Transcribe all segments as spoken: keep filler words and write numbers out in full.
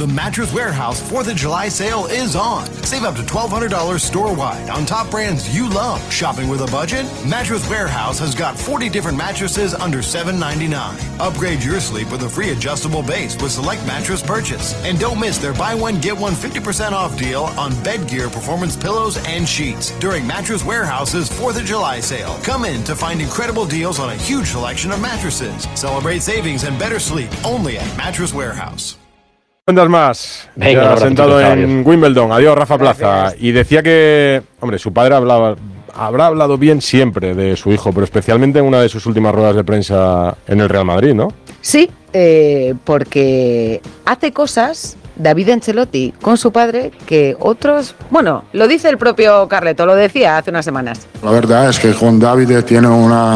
The Mattress Warehouse fourth of July sale is on. Save up to twelve hundred dollars store-wide on top brands you love. Shopping with a budget? Mattress Warehouse has got forty different mattresses under seven ninety-nine. Upgrade your sleep with a free adjustable base with select mattress purchase. And don't miss their buy one, get one fifty percent off deal on bed gear, performance pillows, and sheets during Mattress Warehouse's fourth of July sale. Come in to find incredible deals on a huge selection of mattresses. Celebrate savings and better sleep only at Mattress Warehouse. Cuentas más. Venga, ya sentado en Wimbledon. Adiós, Rafa Plaza. Gracias. Y decía que, hombre, su padre hablaba, habrá hablado bien siempre de su hijo, pero especialmente en una de sus últimas ruedas de prensa en el Real Madrid, ¿no? Sí, eh, porque hace cosas David Ancelotti con su padre que otros, bueno, lo dice el propio Carleto, lo decía hace unas semanas. La verdad es que con David tiene una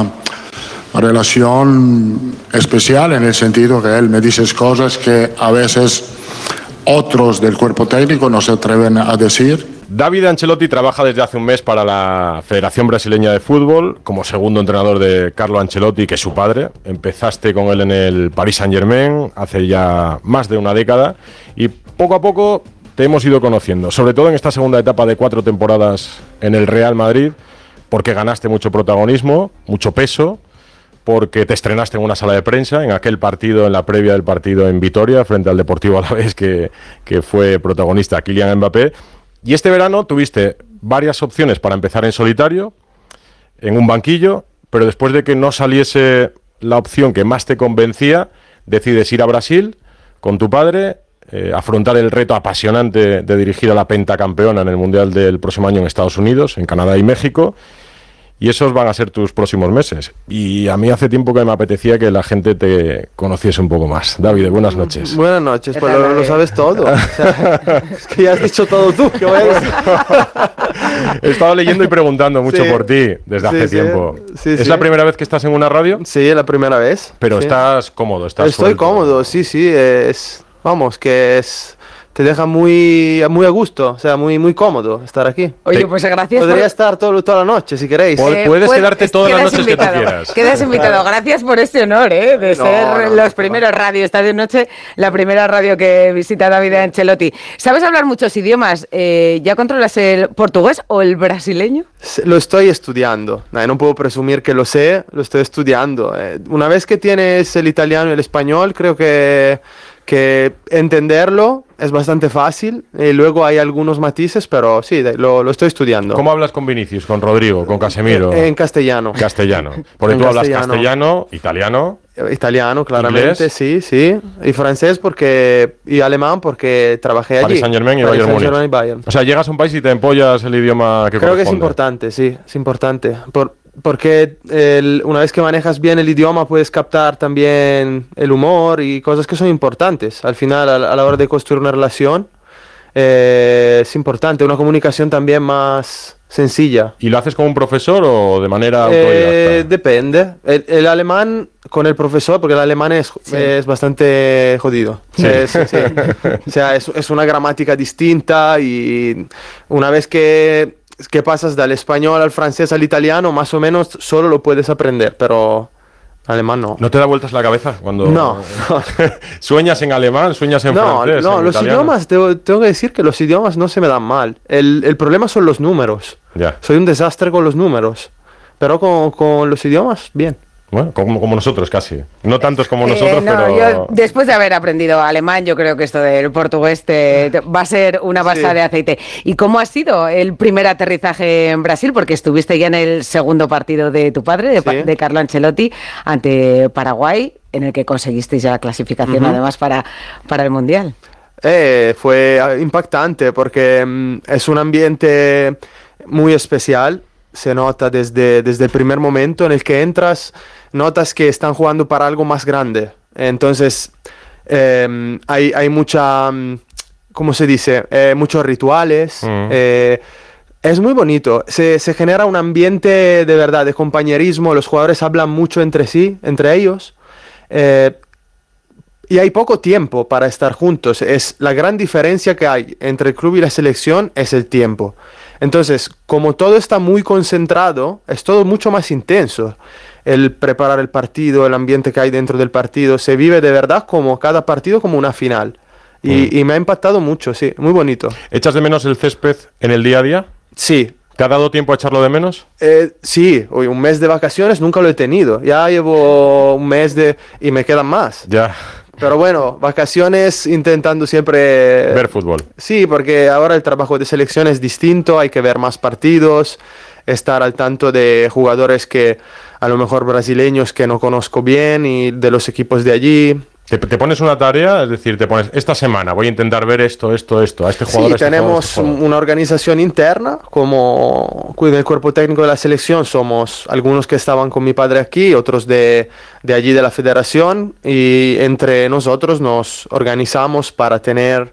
relación especial en el sentido que él me dice cosas que a veces otros del cuerpo técnico no se atreven a decir. David Ancelotti trabaja desde hace un mes para la Federación Brasileña de Fútbol como segundo entrenador de Carlo Ancelotti, que es su padre. Empezaste con él en el Paris Saint-Germain hace ya más de una década y poco a poco te hemos ido conociendo, sobre todo en esta segunda etapa de cuatro temporadas en el Real Madrid, porque ganaste mucho protagonismo, mucho peso, porque te estrenaste en una sala de prensa, en aquel partido, en la previa del partido en Vitoria, frente al Deportivo Alavés, que, que fue protagonista Kylian Mbappé. Y este verano tuviste varias opciones para empezar en solitario, en un banquillo, pero después de que no saliese la opción que más te convencía, decides ir a Brasil con tu padre, eh, afrontar el reto apasionante de dirigir a la pentacampeona en el Mundial del próximo año en Estados Unidos, en Canadá y México. Y esos van a ser tus próximos meses. Y a mí hace tiempo que me apetecía que la gente te conociese un poco más. David, buenas noches. Buenas noches, pues lo, lo sabes todo. O sea, es que ya has dicho todo tú. ¿Qué voy a decir? He estado leyendo y preguntando mucho sí, por ti desde hace sí, tiempo. Sí, ¿Es sí. la primera vez que estás en una radio? Sí, la primera vez. Pero sí. estás cómodo, estás Estoy suelto. cómodo, sí, sí. Es, vamos, que es... Te deja muy, muy a gusto, o sea, muy, muy cómodo estar aquí. Oye, pues gracias. Podría por... estar todo, toda la noche, si queréis. Eh, puedes pues, quedarte todas las noches invitado, que tú quieras. Quedas invitado. Gracias por este honor, ¿eh? De no, ser no, los no, primeros no. radio, esta de noche, la primera radio que visita David Ancelotti. ¿Sabes hablar muchos idiomas? Eh, ¿Ya controlas el portugués o el brasileño? Lo estoy estudiando. No puedo presumir que lo sé, lo estoy estudiando. Una vez que tienes el italiano y el español, creo que... que entenderlo es bastante fácil, y luego hay algunos matices, pero sí, lo, lo estoy estudiando. ¿Cómo hablas con Vinicius, con Rodrigo, con Casemiro? En, en castellano. Castellano. Porque en tú castellano. hablas castellano, italiano. Italiano, claramente, ¿Inglés? sí, sí. Y francés porque y alemán porque trabajé allí. Paris Saint-Germain y Paris Bayern Saint-Germain Múnich. y Bayern. O sea, llegas a un país y te empollas el idioma que Creo corresponde. que es importante, sí, es importante. Por, porque el, una vez que manejas bien el idioma puedes captar también el humor y cosas que son importantes. Al final, a la, a la hora de construir una relación, eh, es importante. Una comunicación también más sencilla. ¿Y lo haces con un profesor o de manera Eh, autodidacta? depende. El, el alemán con el profesor, porque el alemán es, sí. es bastante jodido. Sí. Es, sí. O sea, es, es una gramática distinta y una vez que, que pasas del español al francés al italiano, más o menos solo lo puedes aprender, pero alemán no. ¿No te da vueltas la cabeza cuando no, no. sueñas en alemán, sueñas en no, francés? No, en los italiano? idiomas, tengo, tengo que decir que los idiomas no se me dan mal. El, el problema son los números. Ya. Soy un desastre con los números, pero con, con los idiomas, bien. Bueno, como, como nosotros casi. No tantos como nosotros, eh, no, pero... Yo, después de haber aprendido alemán, yo creo que esto del portugués te, te, va a ser una balsa sí. de aceite. ¿Y cómo ha sido el primer aterrizaje en Brasil? Porque estuviste ya en el segundo partido de tu padre, de, sí. de Carlo Ancelotti, ante Paraguay, en el que conseguisteis ya la clasificación uh-huh. además para, para el Mundial. Eh, fue impactante porque um, es un ambiente muy especial. Se nota desde, desde el primer momento en el que entras, notas que están jugando para algo más grande. Entonces, eh, hay, hay mucha, ¿cómo se dice? Eh, muchos rituales. Mm. Eh, es muy bonito. Se, se genera un ambiente de verdad, de compañerismo. Los jugadores hablan mucho entre sí, entre ellos. Eh, y hay poco tiempo para estar juntos. Es la gran diferencia que hay entre el club y la selección es el tiempo. Entonces, como todo está muy concentrado, es todo mucho más intenso. El preparar el partido, el ambiente que hay dentro del partido, se vive de verdad como cada partido como una final. Y, Mm. y me ha impactado mucho, sí, muy bonito. ¿Echas de menos el césped en el día a día? Sí, ¿Te ha dado tiempo a echarlo de menos? eh, sí, hoy un mes de vacaciones nunca lo he tenido. Ya llevo un mes de... y me quedan más. Ya. Pero bueno, vacaciones intentando siempre... Ver fútbol. Sí, porque ahora el trabajo de selección es distinto, hay que ver más partidos, estar al tanto de jugadores que a lo mejor brasileños que no conozco bien y de los equipos de allí. Te, te pones una tarea, es decir, te pones esta semana voy a intentar ver esto, esto, esto, a este jugador. Sí, a este tenemos jugador, a este jugador. una organización interna, como en el cuerpo técnico de la selección somos algunos que estaban con mi padre aquí, otros de, de allí de la federación, y entre nosotros nos organizamos para tener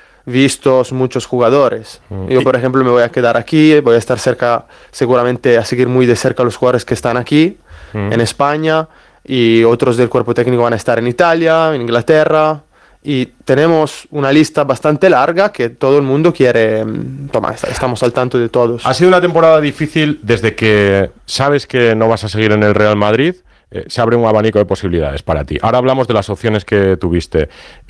vistos muchos jugadores. Mm. Yo, por ejemplo, me voy a quedar aquí, voy a estar cerca, seguramente a seguir muy de cerca a los jugadores que están aquí, Mm. en España, y otros del cuerpo técnico van a estar en Italia, en Inglaterra, y tenemos una lista bastante larga que todo el mundo quiere mm, tomar, está- estamos al tanto de todos. Ha sido una temporada difícil desde que sabes que no vas a seguir en el Real Madrid. Eh, se abre un abanico de posibilidades para ti. Ahora hablamos de las opciones que tuviste.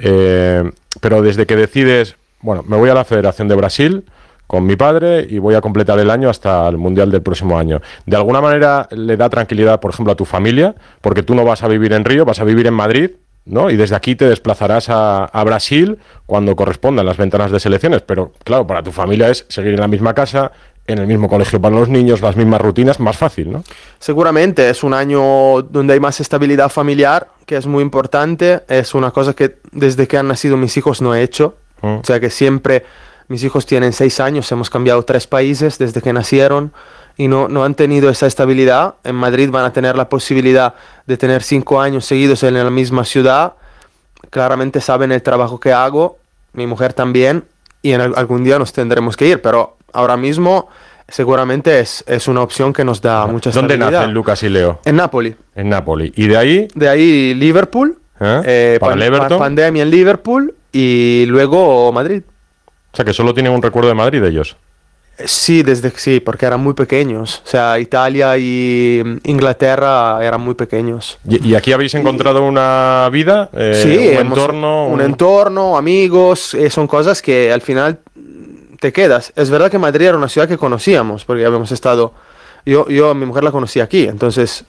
Eh, pero desde que decides, bueno, me voy a la Federación de Brasil con mi padre y voy a completar el año hasta el Mundial del próximo año. De alguna manera le da tranquilidad, por ejemplo, a tu familia, porque tú no vas a vivir en Río, vas a vivir en Madrid, ¿no? Y desde aquí te desplazarás a, a Brasil cuando correspondan las ventanas de selecciones. Pero claro, para tu familia es seguir en la misma casa, en el mismo colegio para los niños, las mismas rutinas, más fácil, ¿no? Seguramente es un año donde hay más estabilidad familiar, que es muy importante. Es una cosa que desde que han nacido mis hijos no he hecho. Mm. O sea que siempre, mis hijos tienen seis años, hemos cambiado tres países desde que nacieron y no, no han tenido esa estabilidad. En Madrid van a tener la posibilidad de tener cinco años seguidos en la misma ciudad. Claramente saben el trabajo que hago, mi mujer también, y en al- algún día nos tendremos que ir, pero ahora mismo seguramente es, es una opción que nos da mucha ¿Dónde estabilidad. nacen Lucas y Leo? En Nápoli. En Nápoli. Y de ahí, De ahí Liverpool, ¿Eh? eh, Para el Everton. pandemia en Liverpool y luego Madrid. o sea, que solo tienen un recuerdo de Madrid ellos. Eh, Sí, desde sí, porque eran muy pequeños. O sea, Italia y mm, Inglaterra eran muy pequeños. ¿Y, y aquí habéis encontrado una vida? Eh, Sí, un hemos- entorno. un entorno, amigos, eh, son cosas que al final mm, te quedas. Es verdad que Madrid era una ciudad que conocíamos, porque habíamos estado, yo, yo a mi mujer la conocí aquí, entonces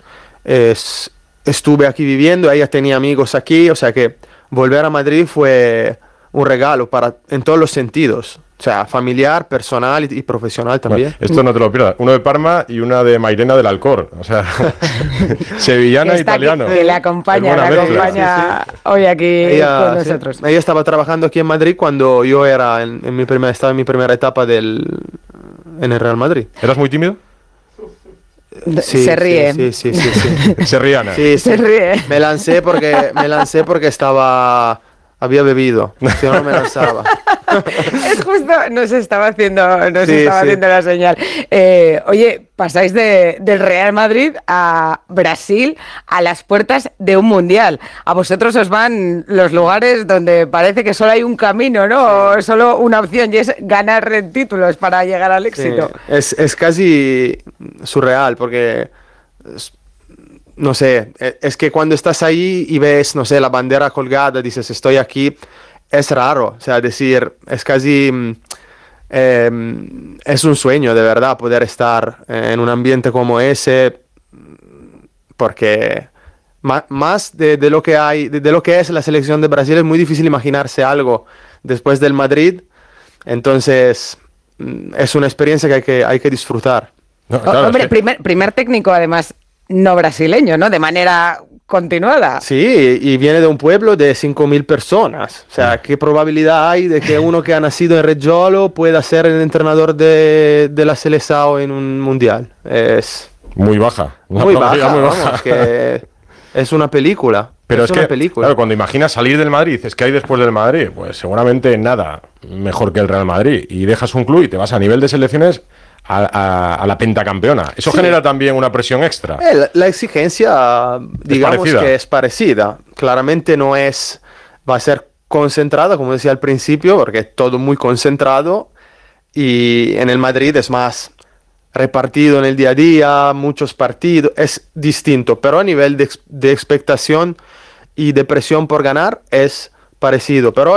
es- estuve aquí viviendo, ella tenía amigos aquí, o sea que volver a Madrid fue un regalo para, en todos los sentidos. O sea, familiar, personal y, y profesional también. Bueno, esto no te lo pierdas. Uno de Parma y una de Mairena del Alcor. O sea, sevillana e Está aquí, italiano. que le acompaña, Es buena le mezcla. acompaña hoy aquí con Ella, sí, nosotros. ella estaba trabajando aquí en Madrid cuando yo era en, en mi primera, estaba en mi primera etapa del, en el Real Madrid. ¿Eras muy tímido? Sí, Se ríe. Sí, sí, sí, sí, sí. Serriana. Sí, Se sí. ríe. Me lancé porque me lancé porque estaba había bebido, si no no me lanzaba. Es justo, nos estaba haciendo, nos Sí, estaba sí. haciendo la señal. Eh, oye, pasáis de, del Real Madrid a Brasil a las puertas de un mundial. A vosotros os van los lugares donde parece que solo hay un camino, ¿no? O solo una opción y es ganar títulos para llegar al Sí, éxito. es, es casi surreal porque es- no sé, e- es que cuando estás ahí y ves, no sé, la bandera colgada, dices estoy aquí, es raro, o sea, decir, es casi, mm, em, es un sueño de verdad poder estar en un ambiente como ese, porque ma- más de, de lo que hay, de, de lo que es la selección de Brasil es muy difícil imaginarse algo después del Madrid, entonces mm, es una experiencia que hay que, hay que disfrutar. No, O- claro, es Hombre, que- primer, primer técnico además no brasileño, ¿no? De manera continuada. Sí, y viene de un pueblo de cinco mil personas. O sea, ¿qué probabilidad hay de que uno que ha nacido en Reggiolo pueda ser el entrenador de, de la Seleção en un mundial? Es muy baja. Una muy probabilidad baja, muy vamos, baja. que es una película. Pero es, una que, película. claro, cuando imaginas salir del Madrid, es que hay después del Madrid, pues seguramente nada mejor que el Real Madrid. Y dejas un club y te vas a nivel de selecciones a, a- a la pentacampeona. Eso Sí. genera también una presión extra. Eh, la, la exigencia, digamos parecida. que es parecida. Claramente no es, va a ser concentrada, como decía al principio, porque es todo muy concentrado. Y en el Madrid es más repartido en el día a día, muchos partidos, es distinto. Pero a nivel de, ex- de expectación y de presión por ganar es parecido. Pero es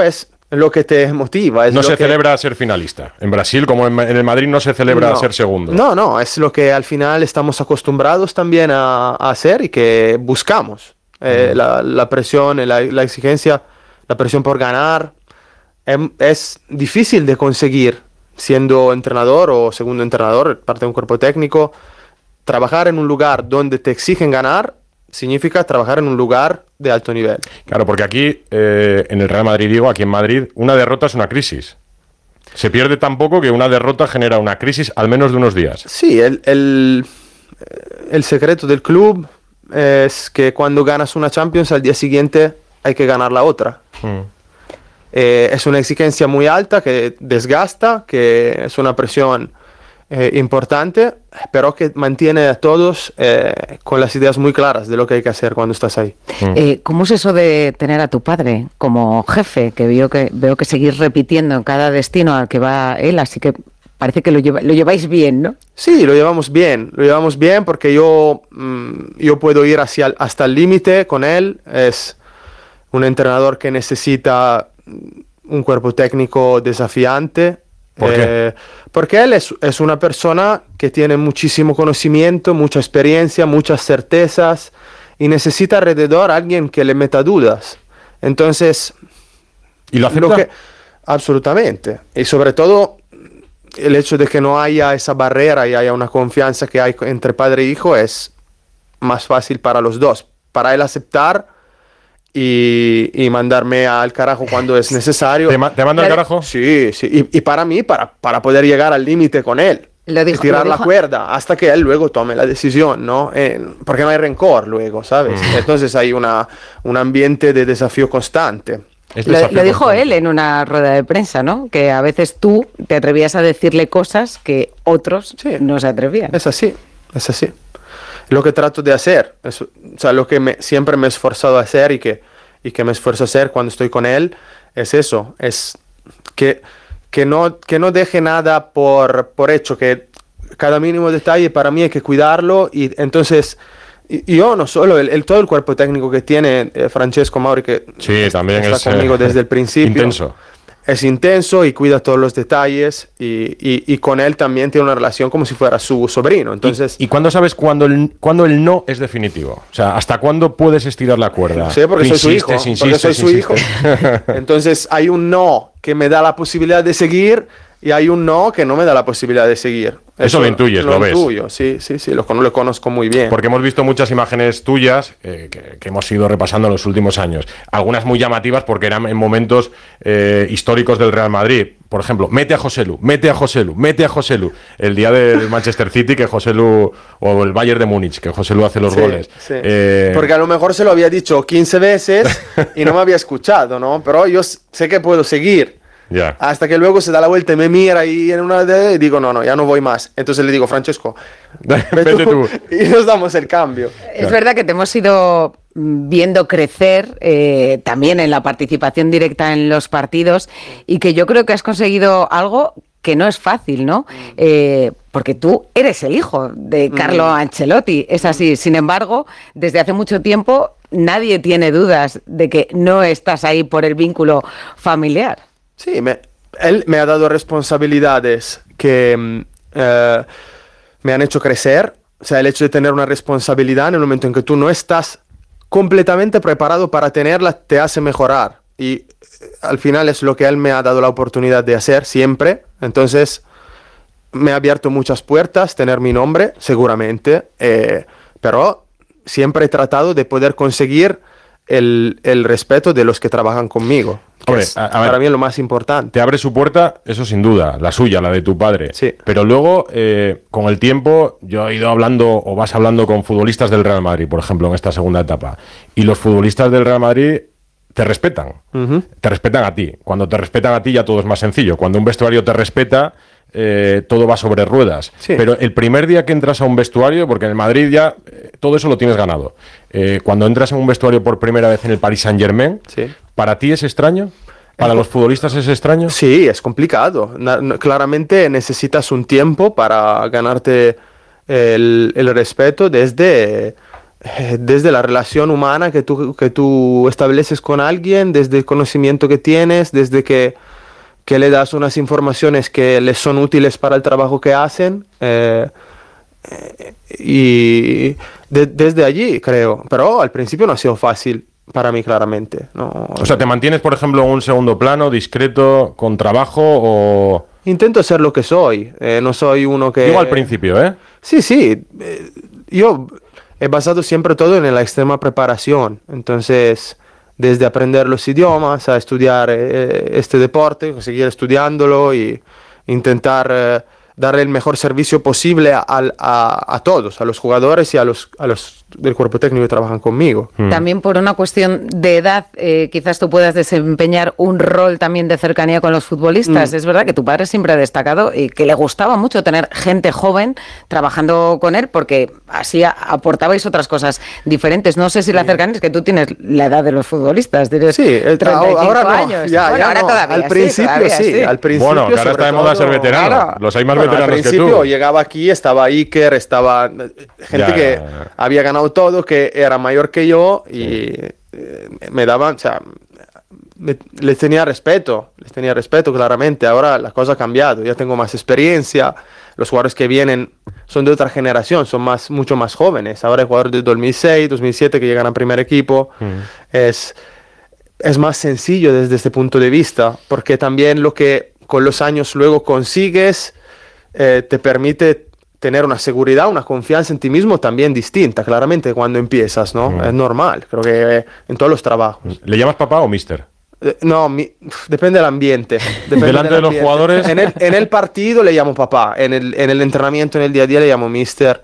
lo que te motiva. Es no lo se que... celebra ser finalista. En Brasil, como en, en el Madrid, no se celebra no, ser segundo. No, no, es lo que al final estamos acostumbrados también a, a hacer y que buscamos. Eh, uh-huh. la, la presión, la, la exigencia, la presión por ganar, es, es difícil de conseguir siendo entrenador o segundo entrenador, parte de un cuerpo técnico. Trabajar en un lugar donde te exigen ganar significa trabajar en un lugar de alto nivel. Claro, porque aquí, eh, en el Real Madrid, digo, aquí en Madrid, una derrota es una crisis. Se pierde tan poco que una derrota genera una crisis al menos de unos días. Sí, el, el, el secreto del club es que cuando ganas una Champions, al día siguiente hay que ganar la otra. Mm. Eh, es una exigencia muy alta que desgasta, que es una presión Eh, importante, pero que mantiene a todos eh, con las ideas muy claras de lo que hay que hacer cuando estás ahí. Eh, ¿Cómo es eso de tener a tu padre como jefe? Que veo que veo que seguís repitiendo en cada destino al que va él, así que parece que lo, lleva, lo lleváis bien, ¿no? Sí, lo llevamos bien, lo llevamos bien porque yo, mm, yo puedo ir hacia, hasta el límite con él. Es un entrenador que necesita un cuerpo técnico desafiante. ¿Por qué? Eh, porque él es, es una persona que tiene muchísimo conocimiento, mucha experiencia, muchas certezas y necesita alrededor a alguien que le meta dudas. Entonces, ¿y lo acepta? Lo que, absolutamente. Y sobre todo el hecho de que no haya esa barrera y haya una confianza que hay entre padre e hijo es más fácil para los dos. Para él aceptar Y, y mandarme al carajo cuando es necesario. ¿Te, ma- te manda al carajo? Sí, sí. Y, y para mí, para, para poder llegar al límite con él. Lo dijo, y tirar lo la dijo. cuerda hasta que él luego tome la decisión, ¿no? Eh, porque no hay rencor luego, ¿sabes? Mm. Entonces hay una, un ambiente de desafío constante. Es lo, lo dijo constante. Él en una rueda de prensa, ¿no? Que a veces tú te atrevías a decirle cosas que otros sí, no se atrevían. Es así, es así. Lo que trato de hacer, es, o sea, lo que me, siempre me he esforzado a hacer y que, y que me esfuerzo a hacer cuando estoy con él, es eso, es que, que, no, que no deje nada por, por hecho, que cada mínimo detalle para mí hay que cuidarlo y entonces... Y yo no solo, el, el, todo el cuerpo técnico que tiene eh, Francesco Mauri, que sí, es, también está es, conmigo eh, desde el principio. Intenso. Es intenso y cuida todos los detalles y, y, y con él también tiene una relación como si fuera su sobrino. Entonces, ¿Y, y cuándo sabes cuándo el, cuándo el no es definitivo? O sea, ¿hasta cuándo puedes estirar la cuerda? No sé, porque soy su hijo. Insistes, porque soy su insistes. hijo. Entonces hay un no que me da la posibilidad de seguir y hay un no que no me da la posibilidad de seguir. Eso, Eso lo intuyes, lo, lo ves. Intuyo, sí, sí, sí, lo, lo conozco muy bien. Porque hemos visto muchas imágenes tuyas eh, que, que hemos ido repasando en los últimos años. Algunas muy llamativas porque eran en momentos eh, históricos del Real Madrid. Por ejemplo, mete a Joselu, mete a Joselu, mete a Joselu. El día del Manchester City que Joselu, o el Bayern de Múnich, que Joselu hace los sí, goles. Sí. Eh... Porque a lo mejor se lo había dicho quince veces y no me había escuchado, ¿no? Pero yo sé que puedo seguir. Yeah. Hasta que luego se da la vuelta y me mira y en una de y digo, no, no, ya no voy más. Entonces le digo, Francesco, vete tú, tú. Y nos damos el cambio. Es yeah. verdad que te hemos ido viendo crecer eh, también en la participación directa en los partidos y que yo creo que has conseguido algo que no es fácil, ¿no? Eh, porque tú eres el hijo de Carlo mm. Ancelotti, es así. Sin embargo, desde hace mucho tiempo nadie tiene dudas de que no estás ahí por el vínculo familiar. Sí, me, él me ha dado responsabilidades que eh, me han hecho crecer. O sea, el hecho de tener una responsabilidad en el momento en que tú no estás completamente preparado para tenerla te hace mejorar. Y eh, al final es lo que él me ha dado la oportunidad de hacer siempre. Entonces, me ha abierto muchas puertas, tener mi nombre, seguramente. Eh, pero siempre he tratado de poder conseguir el, el respeto de los que trabajan conmigo. Hombre, es, a, a para ver, mí es lo más importante. Te abre su puerta, eso sin duda, la suya, la de tu padre. Sí. Pero luego, eh, con el tiempo, yo he ido hablando, o vas hablando con futbolistas del Real Madrid, por ejemplo, en esta segunda etapa. Y los futbolistas del Real Madrid te respetan. Uh-huh. Te respetan a ti. Cuando te respetan a ti ya todo es más sencillo. Cuando un vestuario te respeta, eh, todo va sobre ruedas. Sí. Pero el primer día que entras a un vestuario, porque en el Madrid ya eh, todo eso lo tienes ganado. Eh, cuando entras en un vestuario por primera vez en el Paris Saint-Germain, sí. ¿Para ti es extraño? ¿Para los futbolistas es extraño? Sí, es complicado. Na- claramente necesitas un tiempo para ganarte el, el respeto desde, eh, desde la relación humana que tú, que tú estableces con alguien, desde el conocimiento que tienes, desde que, que le das unas informaciones que les son útiles para el trabajo que hacen. Eh, eh, y de, desde allí, creo. Pero al principio no ha sido fácil para mí, claramente. No. O sea, ¿te mantienes, por ejemplo, en un segundo plano, discreto, con trabajo o...? Intento ser lo que soy. Eh, no soy uno que... Digo al principio, ¿eh? Sí, sí. Eh, yo he basado siempre todo en la extrema preparación. Entonces, desde aprender los idiomas a estudiar eh, este deporte, seguir estudiándolo y intentar eh, darle el mejor servicio posible a, a, a todos, a los jugadores y a los, a los del cuerpo técnico que trabajan conmigo. Mm. También por una cuestión de edad, eh, quizás tú puedas desempeñar un rol también de cercanía con los futbolistas. Mm. Es verdad que tu padre siempre ha destacado y que le gustaba mucho tener gente joven trabajando con él, porque así a, aportabais otras cosas diferentes. No sé si sí. La cercanía es que tú tienes la edad de los futbolistas, tienes sí, treinta y cinco ahora no, años. Ya, bueno, ya ahora no. todavía al principio sí, todavía, sí, sí. Al principio, bueno, que ahora está de moda ser veterano. Claro. Los hay más bueno, veteranos al principio que tú. Llegaba aquí, estaba Iker, estaba gente ya, que ya, ya. había ganado todo, que era mayor que yo y sí. eh, me daban, o sea, me, les tenía respeto, les tenía respeto claramente. Ahora la cosa ha cambiado, ya tengo más experiencia, los jugadores que vienen son de otra generación, son más, mucho más jóvenes. Ahora hay jugadores de dos mil seis, dos mil siete que llegan al primer equipo. Mm. Es, es más sencillo desde este punto de vista, porque también lo que con los años luego consigues eh, te permite tener una seguridad, una confianza en ti mismo también distinta, claramente, cuando empiezas, ¿no? Mm. Es normal, creo que eh, en todos los trabajos. ¿Le llamas papá o mister? Eh, no, mi, depende del ambiente. Depende Delante del de los ambiente. jugadores. En el, en el partido le llamo papá, en el, en el entrenamiento, en el día a día le llamo mister.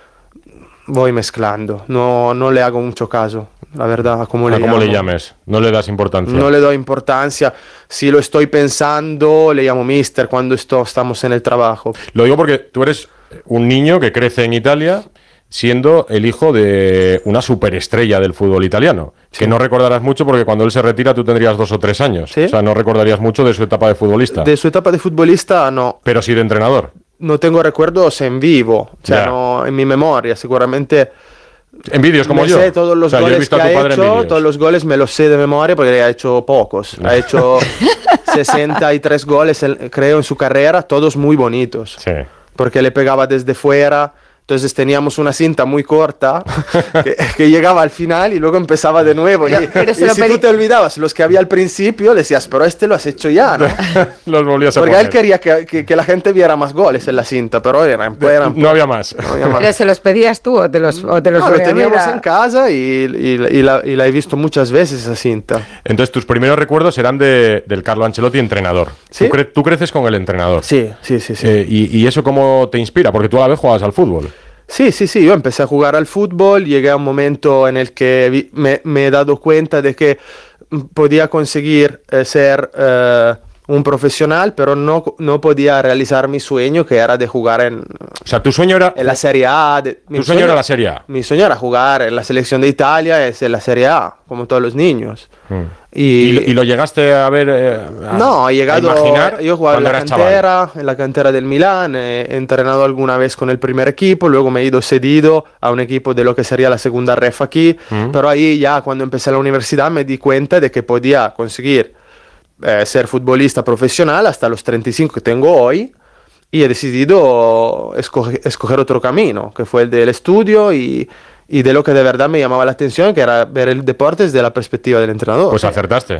Voy mezclando, no, no le hago mucho caso, la verdad, a cómo, ¿A le, cómo llamo. le llames, no le das importancia. No le doy importancia. Si lo estoy pensando, le llamo mister cuando esto, estamos en el trabajo. Lo digo porque tú eres un niño que crece en Italia siendo el hijo de una superestrella del fútbol italiano, sí. que no recordarás mucho porque cuando él se retira tú tendrías dos o tres años. ¿Sí? O sea, no recordarías mucho de su etapa de futbolista. De su etapa de futbolista, no. Pero sí de entrenador. No tengo recuerdos en vivo, o sea, no, en mi memoria, seguramente. En vídeos como me yo. Sé todos los o sea, goles yo he visto que a tu ha padre hecho, en todos los goles me los sé de memoria porque ha hecho pocos. Ha hecho sesenta y tres goles, creo, en su carrera, todos muy bonitos. Sí. Porque le pegaba desde fuera. Entonces teníamos una cinta muy corta que, que llegaba al final y luego empezaba de nuevo. Pero, y pero y si pedí... tú te olvidabas los que había al principio, le decías, pero este lo has hecho ya, ¿no? Los volvías a Porque poner. él quería que, que, que la gente viera más goles en la cinta, pero eran, eran no, había más. no había más. ¿Pero se los pedías tú o te los, o te los no, lo teníamos mira? en casa y, y, y, la, y la he visto muchas veces esa cinta. Entonces tus primeros recuerdos serán de, del Carlo Ancelotti entrenador. ¿Sí? ¿Tú, cre tú creces con el entrenador. Sí, sí, sí. sí. Eh, y, ¿Y eso cómo te inspira? Porque tú a la vez jugabas al fútbol. Sí, sí, sí, yo empecé a jugar al fútbol, llegué a un momento en el que vi, me, me he dado cuenta de que podía conseguir eh, ser eh, un profesional, pero no, no podía realizar mi sueño, que era de jugar en... O sea, tu sueño era... En la Serie A. De, tu sueño, sueño era la Serie A. Mi sueño era jugar en la selección de Italia, es en la Serie A, como todos los niños. Mm. Y, ¿Y, ¿Y lo llegaste a ver? Eh, a, no, he llegado a imaginar. Yo jugaba en la cantera, en la cantera del Milán, he entrenado alguna vez con el primer equipo, luego me he ido cedido a un equipo de lo que sería la segunda ref aquí, mm. pero ahí ya cuando empecé la universidad me di cuenta de que podía conseguir eh, ser futbolista profesional hasta los treinta y cinco que tengo hoy, y he decidido escoger, escoger otro camino, que fue el del estudio y... y de lo que de verdad me llamaba la atención, que era ver el deporte desde la perspectiva del entrenador. Pues acertaste.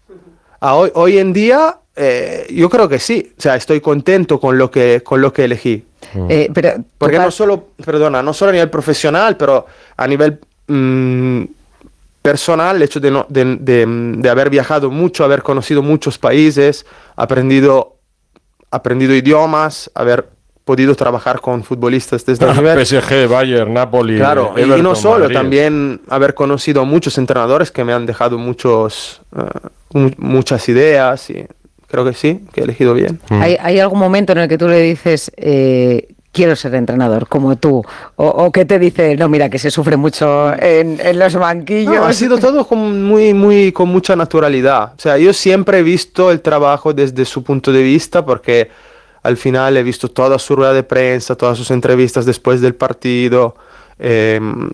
A hoy, hoy en día, eh, yo creo que sí. O sea, estoy contento con lo que, con lo que elegí. Mm. Eh, pero, Porque no solo, perdona, no solo a nivel profesional, pero a nivel mmm, personal, el hecho de, no, de, de, de haber viajado mucho, haber conocido muchos países, aprendido, aprendido idiomas, haber... podido trabajar con futbolistas de este nivel. P S G, Bayern, Napoli, claro, Everton, y no solo, Madrid. También haber conocido muchos entrenadores que me han dejado muchos, uh, muchas ideas y creo que sí, que he elegido bien. Mm. ¿Hay, ¿Hay algún momento en el que tú le dices, eh, quiero ser entrenador como tú? O, o que te dice, no, mira, que se sufre mucho en, en los banquillos. No, ha sido todo con, muy, muy, con mucha naturalidad. O sea, yo siempre he visto el trabajo desde su punto de vista porque... Al final he visto toda su rueda de prensa, todas sus entrevistas después del partido. Eh,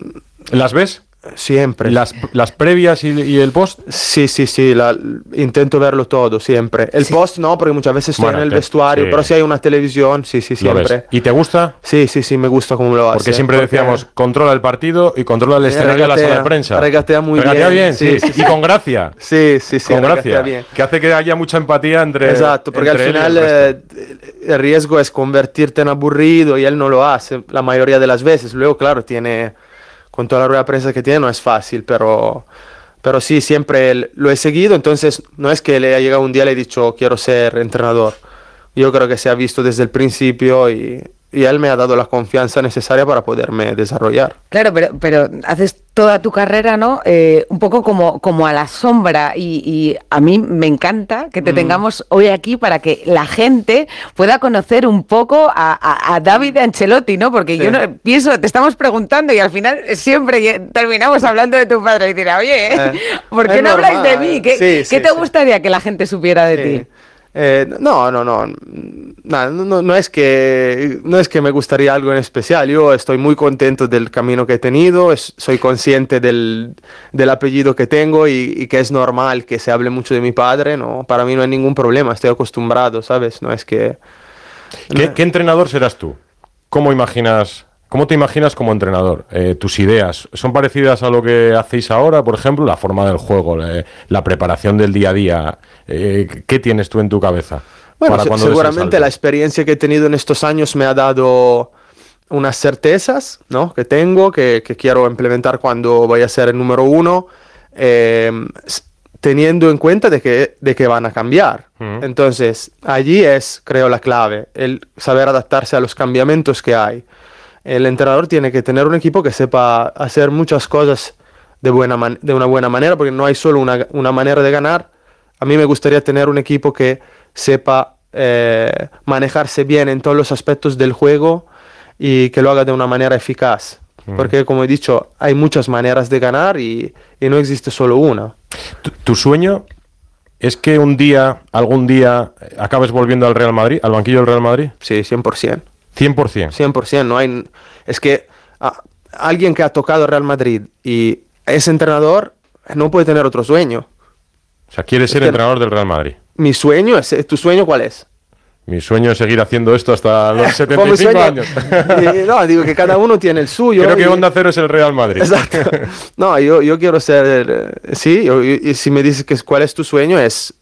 ¿Las ves? Siempre. ¿Las, las previas y, y el post? Sí, sí, sí, la, intento verlo todo, siempre. El sí. post no, porque muchas veces estoy bueno, en el te, vestuario, sí. pero si hay una televisión, sí, sí, siempre. ¿Y te gusta? Sí, sí, sí, me gusta cómo lo hace. Porque siempre porque decíamos, controla el partido y controla el escenario de la sala de prensa. Regatea muy regatea bien. bien, sí, sí, sí. Y con gracia. Sí, sí, sí. Con gracia. Bien. Que hace que haya mucha empatía entre Exacto, porque entre al final el, eh, el riesgo es convertirte en aburrido y él no lo hace la mayoría de las veces. Luego, claro, tiene... Con toda la rueda de prensa que tiene no es fácil, pero, pero sí, siempre lo he seguido. Entonces, no es que le haya llegado un día y le he dicho, quiero ser entrenador. Yo creo que se ha visto desde el principio y, y él me ha dado la confianza necesaria para poderme desarrollar. Claro, pero, pero haces toda tu carrera, ¿no? Eh, un poco como, como a la sombra y, y a mí me encanta que te mm. tengamos hoy aquí para que la gente pueda conocer un poco a, a, a David Ancelotti, ¿no? Porque sí. yo no, pienso, te estamos preguntando y al final siempre terminamos hablando de tu padre y dirá, oye, ¿eh? ¿por qué no normal. habláis de mí? ¿Qué, sí, sí, ¿qué te sí. gustaría que la gente supiera de sí. ti? Eh, no, no, no, no, no, no es que, no es que me gustaría algo en especial. Yo estoy muy contento del camino que he tenido, es, soy consciente del, del apellido que tengo y, y que es normal que se hable mucho de mi padre, ¿no? Para mí no hay ningún problema, estoy acostumbrado, ¿sabes? No es que... ¿Qué, ¿qué entrenador serás tú? ¿Cómo imaginas... ¿Cómo te imaginas como entrenador? Eh, ¿Tus ideas son parecidas a lo que hacéis ahora, por ejemplo? La forma del juego, la, la preparación del día a día. Eh, ¿Qué tienes tú en tu cabeza? Bueno, para se, seguramente la experiencia que he tenido en estos años me ha dado unas certezas, ¿no? que tengo, que, que quiero implementar cuando vaya a ser el número uno, eh, teniendo en cuenta de que, de que van a cambiar. Uh-huh. Entonces, allí es, creo, la clave, el saber adaptarse a los cambiamientos que hay. El entrenador tiene que tener un equipo que sepa hacer muchas cosas de, buena man- de una buena manera, porque no hay solo una, una manera de ganar. A mí me gustaría tener un equipo que sepa eh, manejarse bien en todos los aspectos del juego y que lo haga de una manera eficaz. Mm. Porque, como he dicho, hay muchas maneras de ganar y, y no existe solo una. ¿Tu, tu sueño es que un día, algún día, acabes volviendo al Real Madrid, al banquillo del Real Madrid? Sí, cien por ciento. cien por ciento. cien por ciento. No hay, es que a, alguien que ha tocado Real Madrid y es entrenador no puede tener otro sueño. O sea, ¿quieres ser entrenador del Real Madrid? Mi sueño es... ¿Tu sueño cuál es? Mi sueño es seguir haciendo esto hasta los setenta y cinco años. No, digo que cada uno tiene el suyo. Creo que y... Onda Cero es el Real Madrid. Exacto. No, yo, yo quiero ser... Sí, yo, y si me dices que cuál es tu sueño es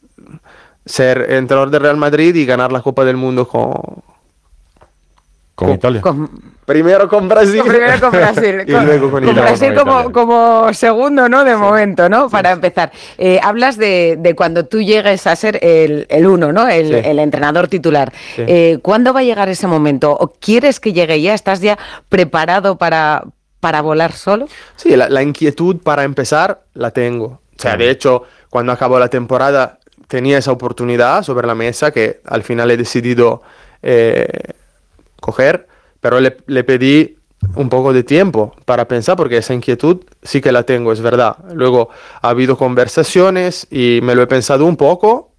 ser entrenador del Real Madrid y ganar la Copa del Mundo con... ¿Con, con Italia? Con, primero con Brasil. Con primero con Brasil. y con, luego con, con Italia. Brasil como, como segundo, ¿no? De sí. momento, ¿no? Para sí. empezar. Eh, hablas de, de cuando tú llegues a ser el, el uno, ¿no? El, sí. el entrenador titular. Sí. Eh, ¿Cuándo va a llegar ese momento? ¿O quieres que llegue ya? ¿Estás ya preparado para, para volar solo? Sí, la, la inquietud para empezar la tengo. O sea, de hecho, cuando acabó la temporada tenía esa oportunidad sobre la mesa que al final he decidido... Eh, coger, pero le, le pedí un poco de tiempo para pensar, porque esa inquietud sí que la tengo, es verdad. Luego ha habido conversaciones y me lo he pensado un poco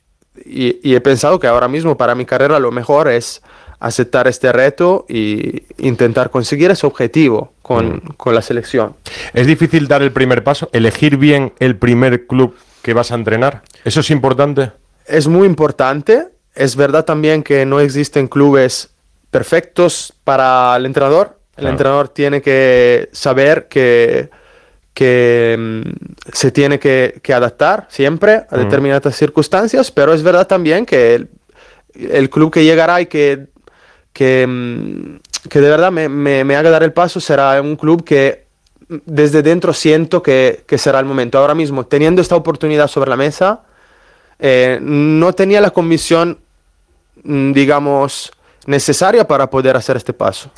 y, y he pensado que ahora mismo para mi carrera lo mejor es aceptar este reto e intentar conseguir ese objetivo con, mm. con la selección. ¿Es difícil dar el primer paso, elegir bien el primer club que vas a entrenar? ¿Eso es importante? Es muy importante. Es verdad también que no existen clubes perfectos para el entrenador. El claro. entrenador tiene que saber que, que um, se tiene que, que adaptar siempre a uh-huh. determinadas circunstancias, pero es verdad también que el, el club que llegará y que, que, um, que de verdad me, me, me haga dar el paso será un club que desde dentro siento que, que será el momento. Ahora mismo, teniendo esta oportunidad sobre la mesa, eh, no tenía la convicción, digamos, necesaria para poder hacer este paso.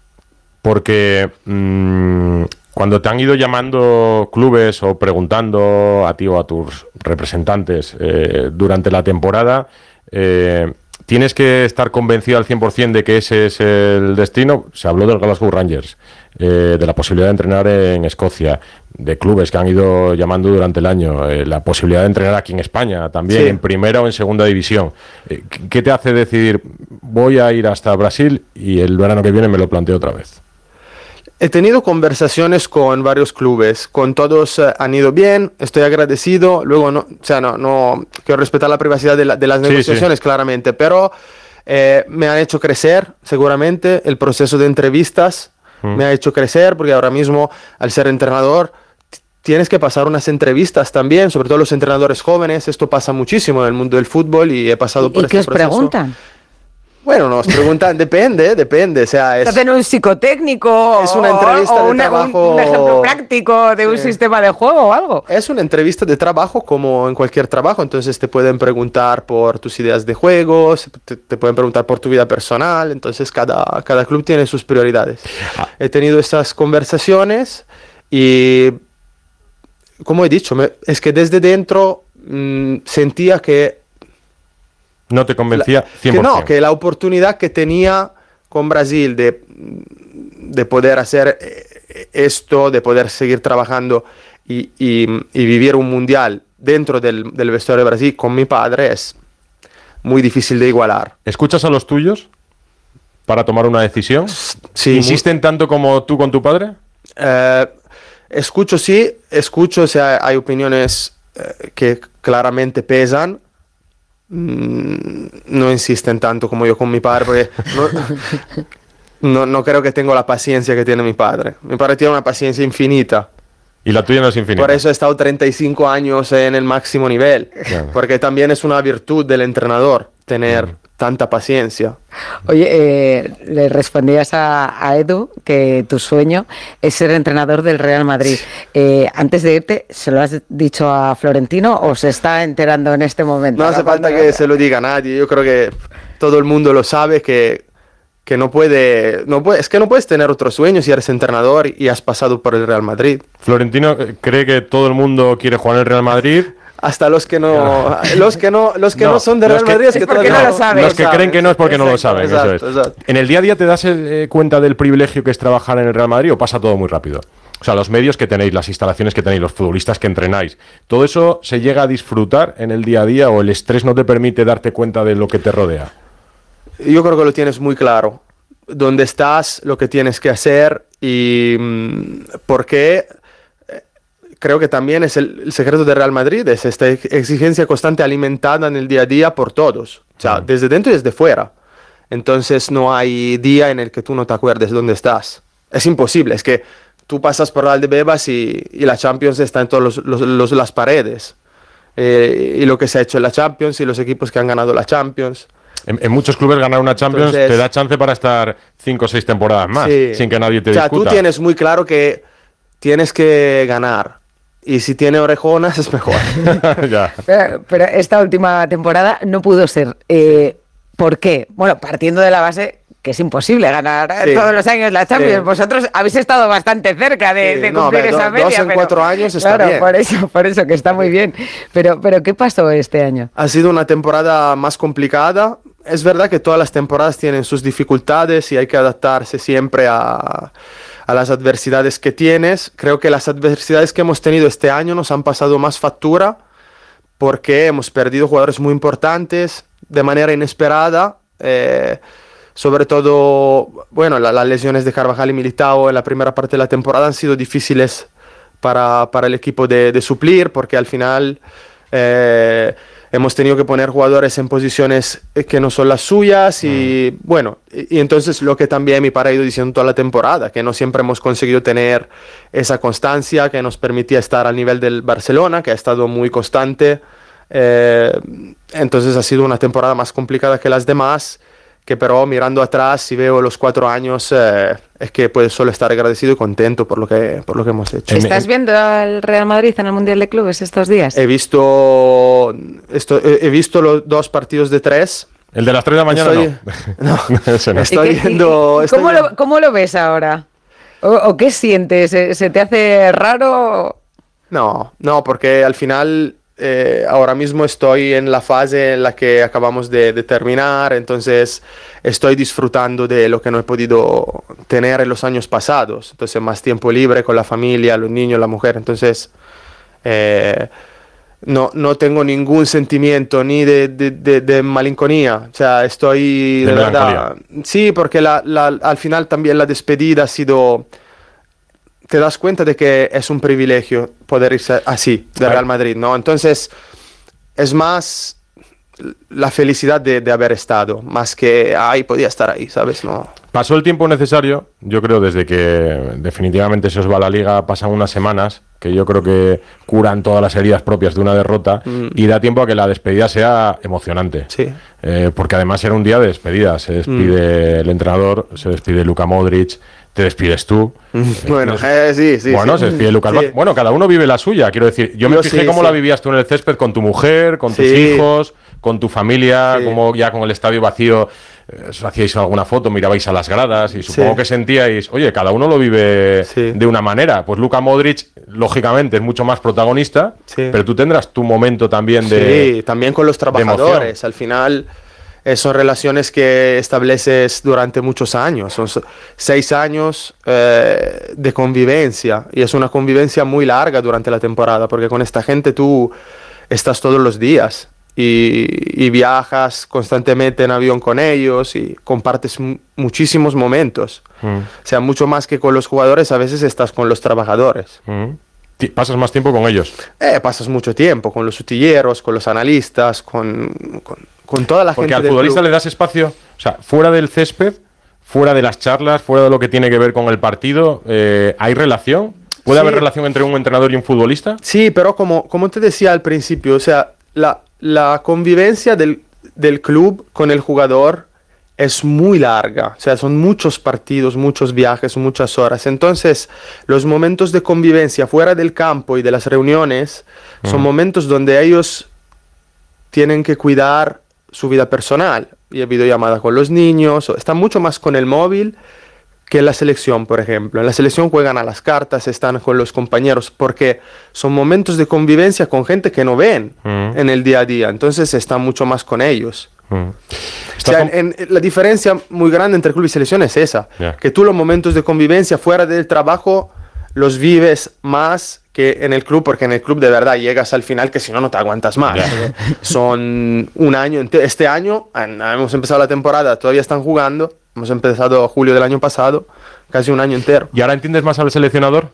Porque mmm, cuando te han ido llamando clubes o preguntando a ti o a tus representantes eh, durante la temporada, eh, ¿tienes que estar convencido al cien por ciento de que ese es el destino? Se habló del Glasgow Rangers, eh, de la posibilidad de entrenar en Escocia, de clubes que han ido llamando durante el año, eh, la posibilidad de entrenar aquí en España también, sí. en primera o en segunda división. Eh, ¿Qué te hace decidir, voy a ir hasta Brasil y el verano que viene me lo planteo otra vez? he tenido conversaciones con varios clubes, con todos eh, han ido bien, estoy agradecido, luego no, o sea, no, no quiero respetar la privacidad de, la, de las Sí, negociaciones, sí. claramente, pero eh, me han hecho crecer, seguramente, el proceso de entrevistas mm. me ha hecho crecer, porque ahora mismo, al ser entrenador, t- tienes que pasar unas entrevistas también, sobre todo los entrenadores jóvenes, esto pasa muchísimo en el mundo del fútbol y he pasado ¿Y, por y este qué os proceso. preguntan? Bueno, nos preguntan, depende, depende, o sea, es... ¿Hacen un psicotécnico Es una o- entrevista o de una- trabajo- un, un ejemplo práctico de Sí. un sistema de juego o algo? Es una entrevista de trabajo como en cualquier trabajo, entonces te pueden preguntar por tus ideas de juegos, te, te pueden preguntar por tu vida personal, entonces cada, cada club tiene sus prioridades. Ah. He tenido estas conversaciones y, como he dicho, me- es que desde dentro mmm, sentía que... No te convencía la- cien que por ciento. no, que la oportunidad que tenía con Brasil de, de poder hacer eh, esto, de poder seguir trabajando y, y- y vivir un mundial dentro del, del vestuario de Brasil con mi padre es muy difícil de igualar. ¿Escuchas a los tuyos para tomar una decisión? Sí, ¿Insisten tanto como tú con tu padre? Eh, escucho, sí, escucho, o sea, hay opiniones eh, que claramente pesan. Mm, no insisten tanto como yo con mi padre, porque no, no, no creo que tengo la paciencia que tiene mi padre. Mi padre tiene una paciencia infinita. Y la tuya no es infinita. Por eso he estado treinta y cinco años en el máximo nivel. Claro. Porque también es una virtud del entrenador tener mm. tanta paciencia. Oye, eh, le respondías a, a Edu que tu sueño es ser entrenador del Real Madrid. Eh, antes de irte, ¿se lo has dicho a Florentino o se está enterando en este momento? No hace falta que se lo diga a nadie. Yo creo que todo el mundo lo sabe que, que no puede, no puede... Es que no puedes tener otro sueño si eres entrenador y has pasado por el Real Madrid. Florentino cree que todo el mundo quiere jugar en el Real Madrid. Hasta los que no, los que no, los que no, No, son de los Real que- Madrid es es que porque todavía no lo saben. Los que saben. creen que no es porque no lo Exacto, saben. exacto, Eso es. exacto. ¿En el día a día te das eh, cuenta del privilegio que es trabajar en el Real Madrid o pasa todo muy rápido? O sea, los medios que tenéis, las instalaciones que tenéis, los futbolistas que entrenáis, ¿todo eso se llega a disfrutar en el día a día o el estrés no te permite darte cuenta de lo que te rodea? Yo creo que lo tienes muy claro. Dónde estás, lo que tienes que hacer y mm, por qué. eh, Creo que también es el, el secreto de Real Madrid, es esta ex- exigencia constante alimentada en el día a día por todos, o sea, Mm. desde dentro y desde fuera. Entonces no hay día en el que tú no te acuerdes dónde estás. Es imposible, es que tú pasas por Valdebebas y, y la Champions está en todas las paredes. Eh, y lo que se ha hecho en la Champions y los equipos que han ganado la Champions. En, en muchos clubes ganar una Champions Entonces- te da chance para estar cinco o seis temporadas más, Sí. sin que nadie te O sea, discuta. tú tienes muy claro que tienes que ganar. Y si tiene orejonas es mejor. Ya. Pero, pero esta última temporada no pudo ser. Eh, ¿Por qué? Bueno, partiendo de la base que es imposible ganar Sí. todos los años la Champions. Sí. Vosotros habéis estado bastante cerca de, Sí, de no, cumplir a ver, esa do- media. dos en pero- cuatro años está claro, bien. por eso, por eso que está muy bien. Pero, pero ¿qué pasó este año? Ha sido una temporada más complicada. Es verdad que todas las temporadas tienen sus dificultades y hay que adaptarse siempre a, a las adversidades que tienes. Creo que las adversidades que hemos tenido este año nos han pasado más factura porque hemos perdido jugadores muy importantes de manera inesperada. Eh, sobre todo, bueno, la- las lesiones de Carvajal y Militao en la primera parte de la temporada han sido difíciles para, para el equipo de, de suplir porque al final eh, hemos tenido que poner jugadores en posiciones que no son las suyas y mm. bueno, y, y entonces lo que también mi padre ha ido diciendo toda la temporada, que no siempre hemos conseguido tener esa constancia que nos permitía estar al nivel del Barcelona, que ha estado muy constante. Eh, entonces ha sido una temporada más complicada que las demás, que pero mirando atrás si veo los cuatro años eh, es que puedo solo estar agradecido y contento por lo que, por lo que hemos hecho. ¿Estás viendo al Real Madrid en el Mundial de Clubes estos días? He visto, esto, he, he visto los dos partidos de tres. El de las tres de la mañana Estoy- no. no. Ese no. Estoy ¿Y qué- y- viendo- y estoy ¿Cómo, viendo- lo, ¿Cómo lo ves ahora? ¿O, o qué sientes? ¿Se, se te hace raro? No, no, porque al final eh, ahora mismo estoy en la fase en la que acabamos de, de terminar, entonces estoy disfrutando de lo que no he podido tener en los años pasados. Entonces más tiempo libre con la familia, los niños, la mujer. Entonces eh, no, no tengo ningún sentimiento ni de, de, de, de malinconía. O sea, estoy De de verdad. melancolía. Sí, porque la, la, al final también la despedida ha sido te das cuenta de que es un privilegio poder irse así de Real Madrid, ¿no? Entonces, es más la felicidad de, de haber estado, más que, ay, podía estar ahí, ¿sabes? No. Pasó el tiempo necesario, yo creo, desde que definitivamente se os va la liga, pasan unas semanas, que yo creo que curan todas las heridas propias de una derrota, mm. y da tiempo a que la despedida sea emocionante. Sí. Eh, porque además era un día de despedida, se despide mm. el entrenador, se despide Luka Modric, te despides tú. Bueno, eh, sí, sí. Bueno, sí. se despide Lucas. Sí. Bueno, cada uno vive la suya, quiero decir. Yo, yo me fijé sí, cómo sí. la vivías tú en el césped con tu mujer, con tus sí. hijos, con tu familia, sí. como ya con el estadio vacío, eh, hacíais alguna foto, mirabais a las gradas y supongo sí. que sentíais, oye, cada uno lo vive sí. de una manera. Pues Luka Modric, lógicamente, es mucho más protagonista, sí. pero tú tendrás tu momento también de Sí, también con los trabajadores. Al final... son relaciones que estableces durante muchos años, son seis años eh, de convivencia y es una convivencia muy larga durante la temporada porque con esta gente tú estás todos los días y, y viajas constantemente en avión con ellos y compartes m- muchísimos momentos. Mm. O sea, mucho más que con los jugadores, a veces estás con los trabajadores. Mm. ¿Pasas más tiempo con ellos? Eh, pasas mucho tiempo con los utilleros, con los analistas, con, con, con toda la Porque gente. Porque al futbolista le das espacio, o sea, fuera del césped, fuera de las charlas, fuera de lo que tiene que ver con el partido, eh, ¿hay relación? ¿Puede sí. haber relación entre un entrenador y un futbolista? Sí, pero como, como te decía al principio, o sea, la, la convivencia del, del club con el jugador es muy larga, o sea, son muchos partidos, muchos viajes, muchas horas. Entonces, los momentos de convivencia fuera del campo y de las reuniones mm. son momentos donde ellos tienen que cuidar su vida personal. Y hay videollamada con los niños, están mucho más con el móvil que en la selección, por ejemplo. En la selección juegan a las cartas, están con los compañeros, porque son momentos de convivencia con gente que no ven mm. en el día a día. Entonces, están mucho más con ellos. Mm. O sea, en, en, la diferencia muy grande entre club y selección es esa, yeah. que tú los momentos de convivencia fuera del trabajo los vives más que en el club, porque en el club de verdad llegas al final que si no, no te aguantas más. Yeah. Son un año, este año hemos empezado la temporada, todavía están jugando, hemos empezado julio del año pasado, casi un año entero. ¿Y ahora entiendes más al seleccionador?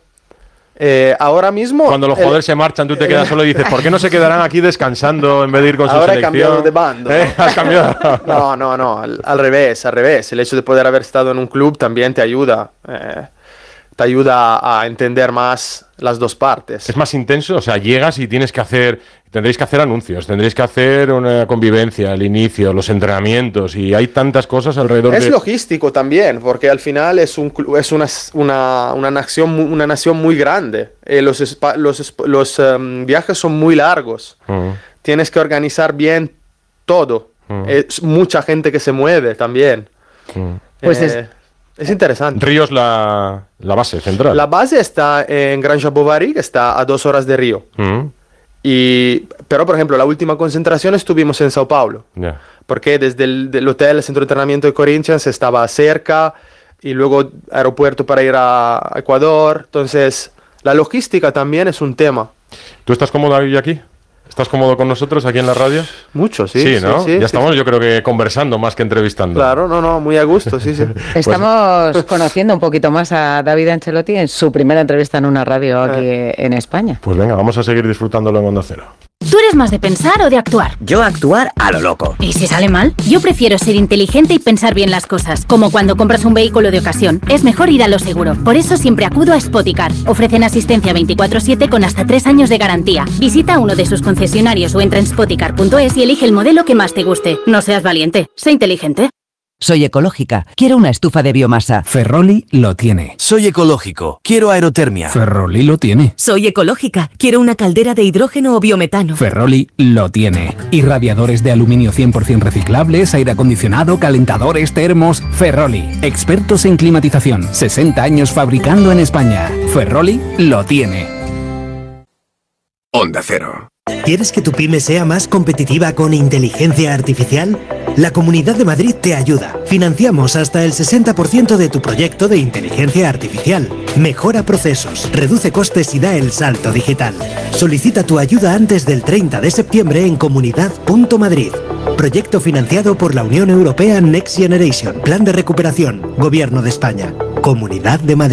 Eh, ahora mismo... Cuando los jugadores el, se marchan, tú te quedas solo y dices, ¿por qué no se quedarán aquí descansando en vez de ir con su ahora selección? Ahora he cambiado de bando. ¿No? ¿Eh? ¿Has cambiado? No, no, no, al, al revés, al revés. El hecho de poder haber estado en un club también te ayuda. Eh, te ayuda a, a entender más las dos partes. Es más intenso, o sea, llegas y tienes que hacer... Tendréis que hacer anuncios, tendréis que hacer una convivencia, el inicio, los entrenamientos, y hay tantas cosas alrededor. Es de... logístico también, porque al final es, un, es una, una, una, nación, una nación muy grande. Eh, los spa, los, los um, viajes son muy largos. Uh-huh. Tienes que organizar bien todo. Uh-huh. Es mucha gente que se mueve también. Uh-huh. Pues eh, es... Es interesante. Río es la, la base central. La base está en Gran Bovary, que está a dos horas de Río. Uh-huh. Y, pero, por ejemplo, la última concentración estuvimos en Sao Paulo. Yeah. Porque desde el del hotel, el centro de entrenamiento de Corinthians estaba cerca y luego aeropuerto para ir a Ecuador. Entonces, la logística también es un tema. ¿Tú estás cómodo aquí? ¿Estás cómodo con nosotros aquí en la radio? Mucho, sí. Sí, ¿no? Sí, sí, ya estamos, sí. yo creo que conversando más que entrevistando. Claro, no, no, muy a gusto, sí, sí. Estamos pues... conociendo un poquito más a David Ancelotti en su primera entrevista en una radio aquí eh. en España. Pues venga, vamos a seguir disfrutándolo en Onda Cero. ¿Tú eres más de pensar o de actuar? Yo actuar a lo loco. ¿Y si sale mal? Yo prefiero ser inteligente y pensar bien las cosas. Como cuando compras un vehículo de ocasión. Es mejor ir a lo seguro. Por eso siempre acudo a Spoticar. Ofrecen asistencia veinticuatro siete con hasta tres años de garantía. Visita uno de sus concesionarios o entra en spoticar punto es y elige el modelo que más te guste. No seas valiente, sé inteligente. Soy ecológica. Quiero una estufa de biomasa. Ferroli lo tiene. Soy ecológico. Quiero aerotermia. Ferroli lo tiene. Soy ecológica. Quiero una caldera de hidrógeno o biometano. Ferroli lo tiene. Irradiadores de aluminio cien por ciento reciclables, aire acondicionado, calentadores, termos. Ferroli. Expertos en climatización. sesenta años fabricando en España. Ferroli lo tiene. Onda Cero. ¿Quieres que tu pyme sea más competitiva con inteligencia artificial? La Comunidad de Madrid te ayuda. Financiamos hasta el sesenta por ciento de tu proyecto de inteligencia artificial. Mejora procesos, reduce costes y da el salto digital. Solicita tu ayuda antes del treinta de septiembre en comunidad punto madrid. Proyecto financiado por la Unión Europea Next Generation. Plan de recuperación. Gobierno de España. Comunidad de Madrid.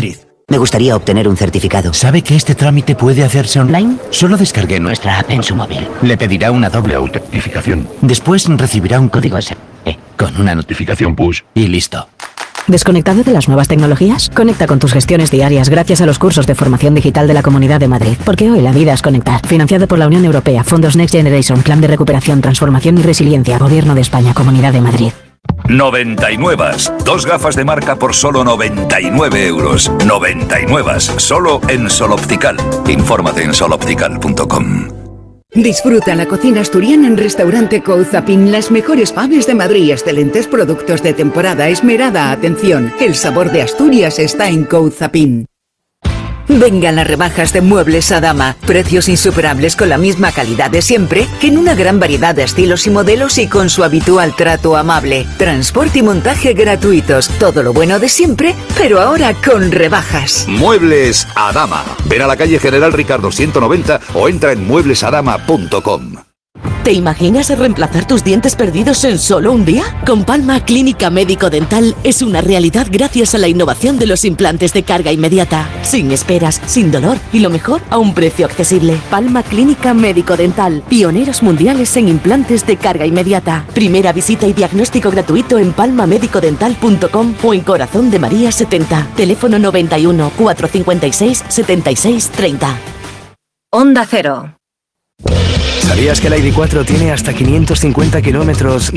Me gustaría obtener un certificado. ¿Sabe que este trámite puede hacerse online? Solo descargué nuestra app en su móvil. Le pedirá una doble autentificación. Después recibirá un código S M S con una notificación push y listo. ¿Desconectado de las nuevas tecnologías? Conecta con tus gestiones diarias gracias a los cursos de formación digital de la Comunidad de Madrid. Porque hoy la vida es conectar. Financiado por la Unión Europea, Fondos Next Generation, Plan de Recuperación, Transformación y Resiliencia, Gobierno de España, Comunidad de Madrid. noventa y nueve. Dos gafas de marca por solo noventa y nueve euros. noventa y nueve. Solo en Sol Optical. Infórmate en sol optical punto com. Disfruta la cocina asturiana en Restaurante Couzapin. Las mejores faves de Madrid, excelentes productos de temporada, esmerada atención. El sabor de Asturias está en Couzapin. Vengan las rebajas de Muebles Adama. Precios insuperables con la misma calidad de siempre, que en una gran variedad de estilos y modelos y con su habitual trato amable. Transporte y montaje gratuitos. Todo lo bueno de siempre, pero ahora con rebajas. Muebles Adama. Ven a la calle General Ricardo ciento noventa o entra en muebles adama punto com. ¿Te imaginas reemplazar tus dientes perdidos en solo un día? Con Palma Clínica Médico Dental es una realidad gracias a la innovación de los implantes de carga inmediata. Sin esperas, sin dolor y lo mejor, a un precio accesible. Palma Clínica Médico Dental, pioneros mundiales en implantes de carga inmediata. Primera visita y diagnóstico gratuito en palma médico dental punto com o en Corazón de María setenta. Teléfono noventa y uno, cuatrocientos cincuenta y seis, setenta y seis, treinta. Onda Cero. ¿Sabías que la I D cuatro tiene hasta quinientos cincuenta kilómetros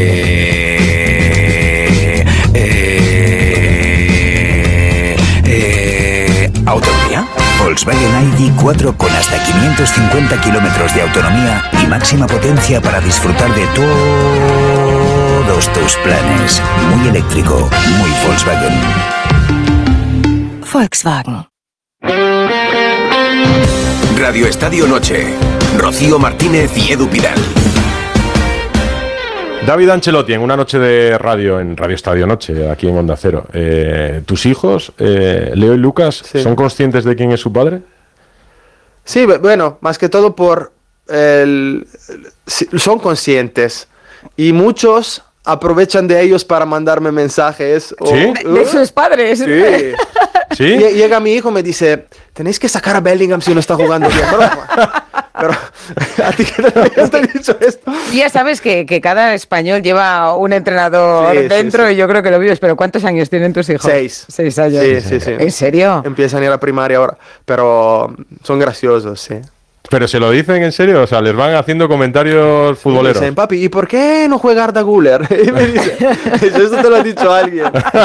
de... Eh, eh, autonomía? Volkswagen I D cuatro con hasta quinientos cincuenta kilómetros de autonomía y máxima potencia para disfrutar de todos tus planes. Muy eléctrico, muy Volkswagen. Volkswagen. Radio Estadio Noche. Rocío Martínez y Edu Pidal. David Ancelotti, en una noche de radio, en Radio Estadio Noche, aquí en Onda Cero. Eh, ¿Tus hijos, eh, Leo y Lucas, sí. son conscientes de quién es su padre? Sí, bueno, más que todo por... El, son conscientes. Y muchos aprovechan de ellos para mandarme mensajes. O, ¿Sí? De, de sus padres. Sí. ¿Sí? Llega mi hijo y me dice, tenéis que sacar a Bellingham si no está jugando bien. Pero, ¿a ti qué te he dicho esto? Ya sabes que, que cada español lleva un entrenador sí, dentro sí, sí. y yo creo que lo vives. Pero ¿cuántos años tienen tus hijos? Seis. Seis años. Sí, sí, sí. ¿En serio? Empiezan a ir a la primaria ahora. Pero son graciosos, sí. ¿Pero se lo dicen en serio? O sea, les van haciendo comentarios futboleros. Me dicen, papi, ¿y por qué no juega Arda Güler? Y me dice, eso te lo ha dicho alguien.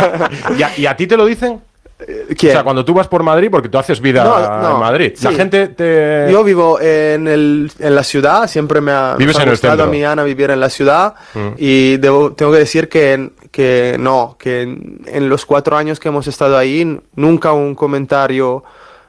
¿Y a, ¿Y a ti te lo dicen? ¿Quién? O sea, cuando tú vas por Madrid, porque tú haces vida no, no, en Madrid, sí. la gente te... Yo vivo en, el, en la ciudad, siempre me ha, ¿Vives me ha en gustado el a mi Ana vivir en la ciudad mm. y debo, tengo que decir que, que no, que en, en los cuatro años que hemos estado ahí, nunca un comentario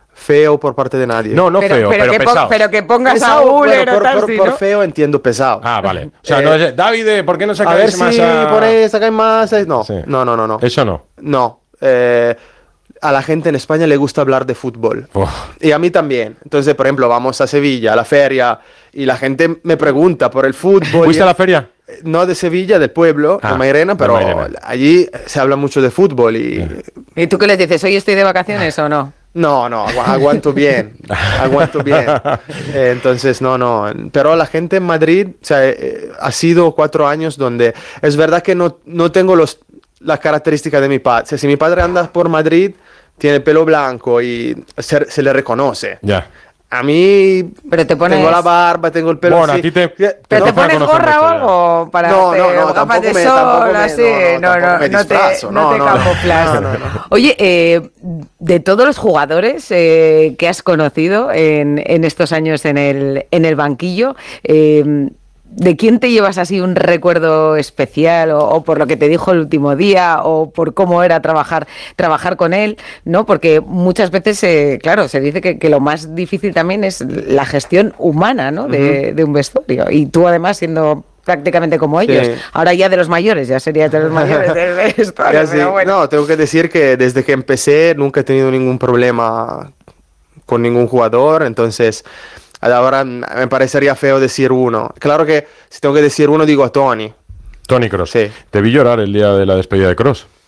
feo por parte de nadie. No, no pero, feo, pero, pero que pesado. Pero que pongas pesado, a Güler por, o tal, por, sí, por ¿no? feo entiendo pesado. Ah, vale. O sea, eh, no es, David, ¿por qué no sacáis a ver más si a...? por ahí sacáis más? No, sí. no, no, no, no. Eso no. No. Eh... A la gente en España le gusta hablar de fútbol. Oh. Y a mí también. Entonces, por ejemplo, vamos a Sevilla, a la feria, y la gente me pregunta por el fútbol. ¿Fuiste a la feria? No de Sevilla, del pueblo, ah, de Mairena, pero Mairena. Allí se habla mucho de fútbol. Y... ¿Y tú qué les dices? ¿Hoy estoy de vacaciones o no? No, no, agu aguanto bien. aguanto bien. Eh, entonces, no, no. Pero la gente en Madrid, o sea, eh, ha sido cuatro años donde es verdad que no, no tengo los... las características de mi padre. O sea, si mi padre anda por Madrid, tiene pelo blanco y se, se le reconoce. Ya. Yeah. A mí pero te pones... tengo la barba, tengo el pelo bueno, así. A ti te... ¿Pero te pones gorra o algo? Para no, te, no, no, tampoco de me, sol, tampoco me, así. no, no, no, me no disfrazo. te, No, no te no, camuflas. no, no, no. Oye, eh, de todos los jugadores eh, que has conocido en, en estos años en el, en el banquillo, eh, ¿de quién te llevas así un recuerdo especial o, o por lo que te dijo el último día o por cómo era trabajar trabajar con él? ¿No? Porque muchas veces, eh, claro, se dice que, que lo más difícil también es la gestión humana, ¿no? de, uh-huh. de un vestuario. Y tú además siendo prácticamente como ellos. Sí. Ahora ya de los mayores, ya sería de los mayores del vestuario. Pero bueno. No, tengo que decir que desde que empecé nunca he tenido ningún problema con ningún jugador, entonces... Ahora me parecería feo decir uno. Claro que si tengo que decir uno, digo a Toni. Toni Kroos. Sí. Te vi llorar el día de la despedida de Kroos.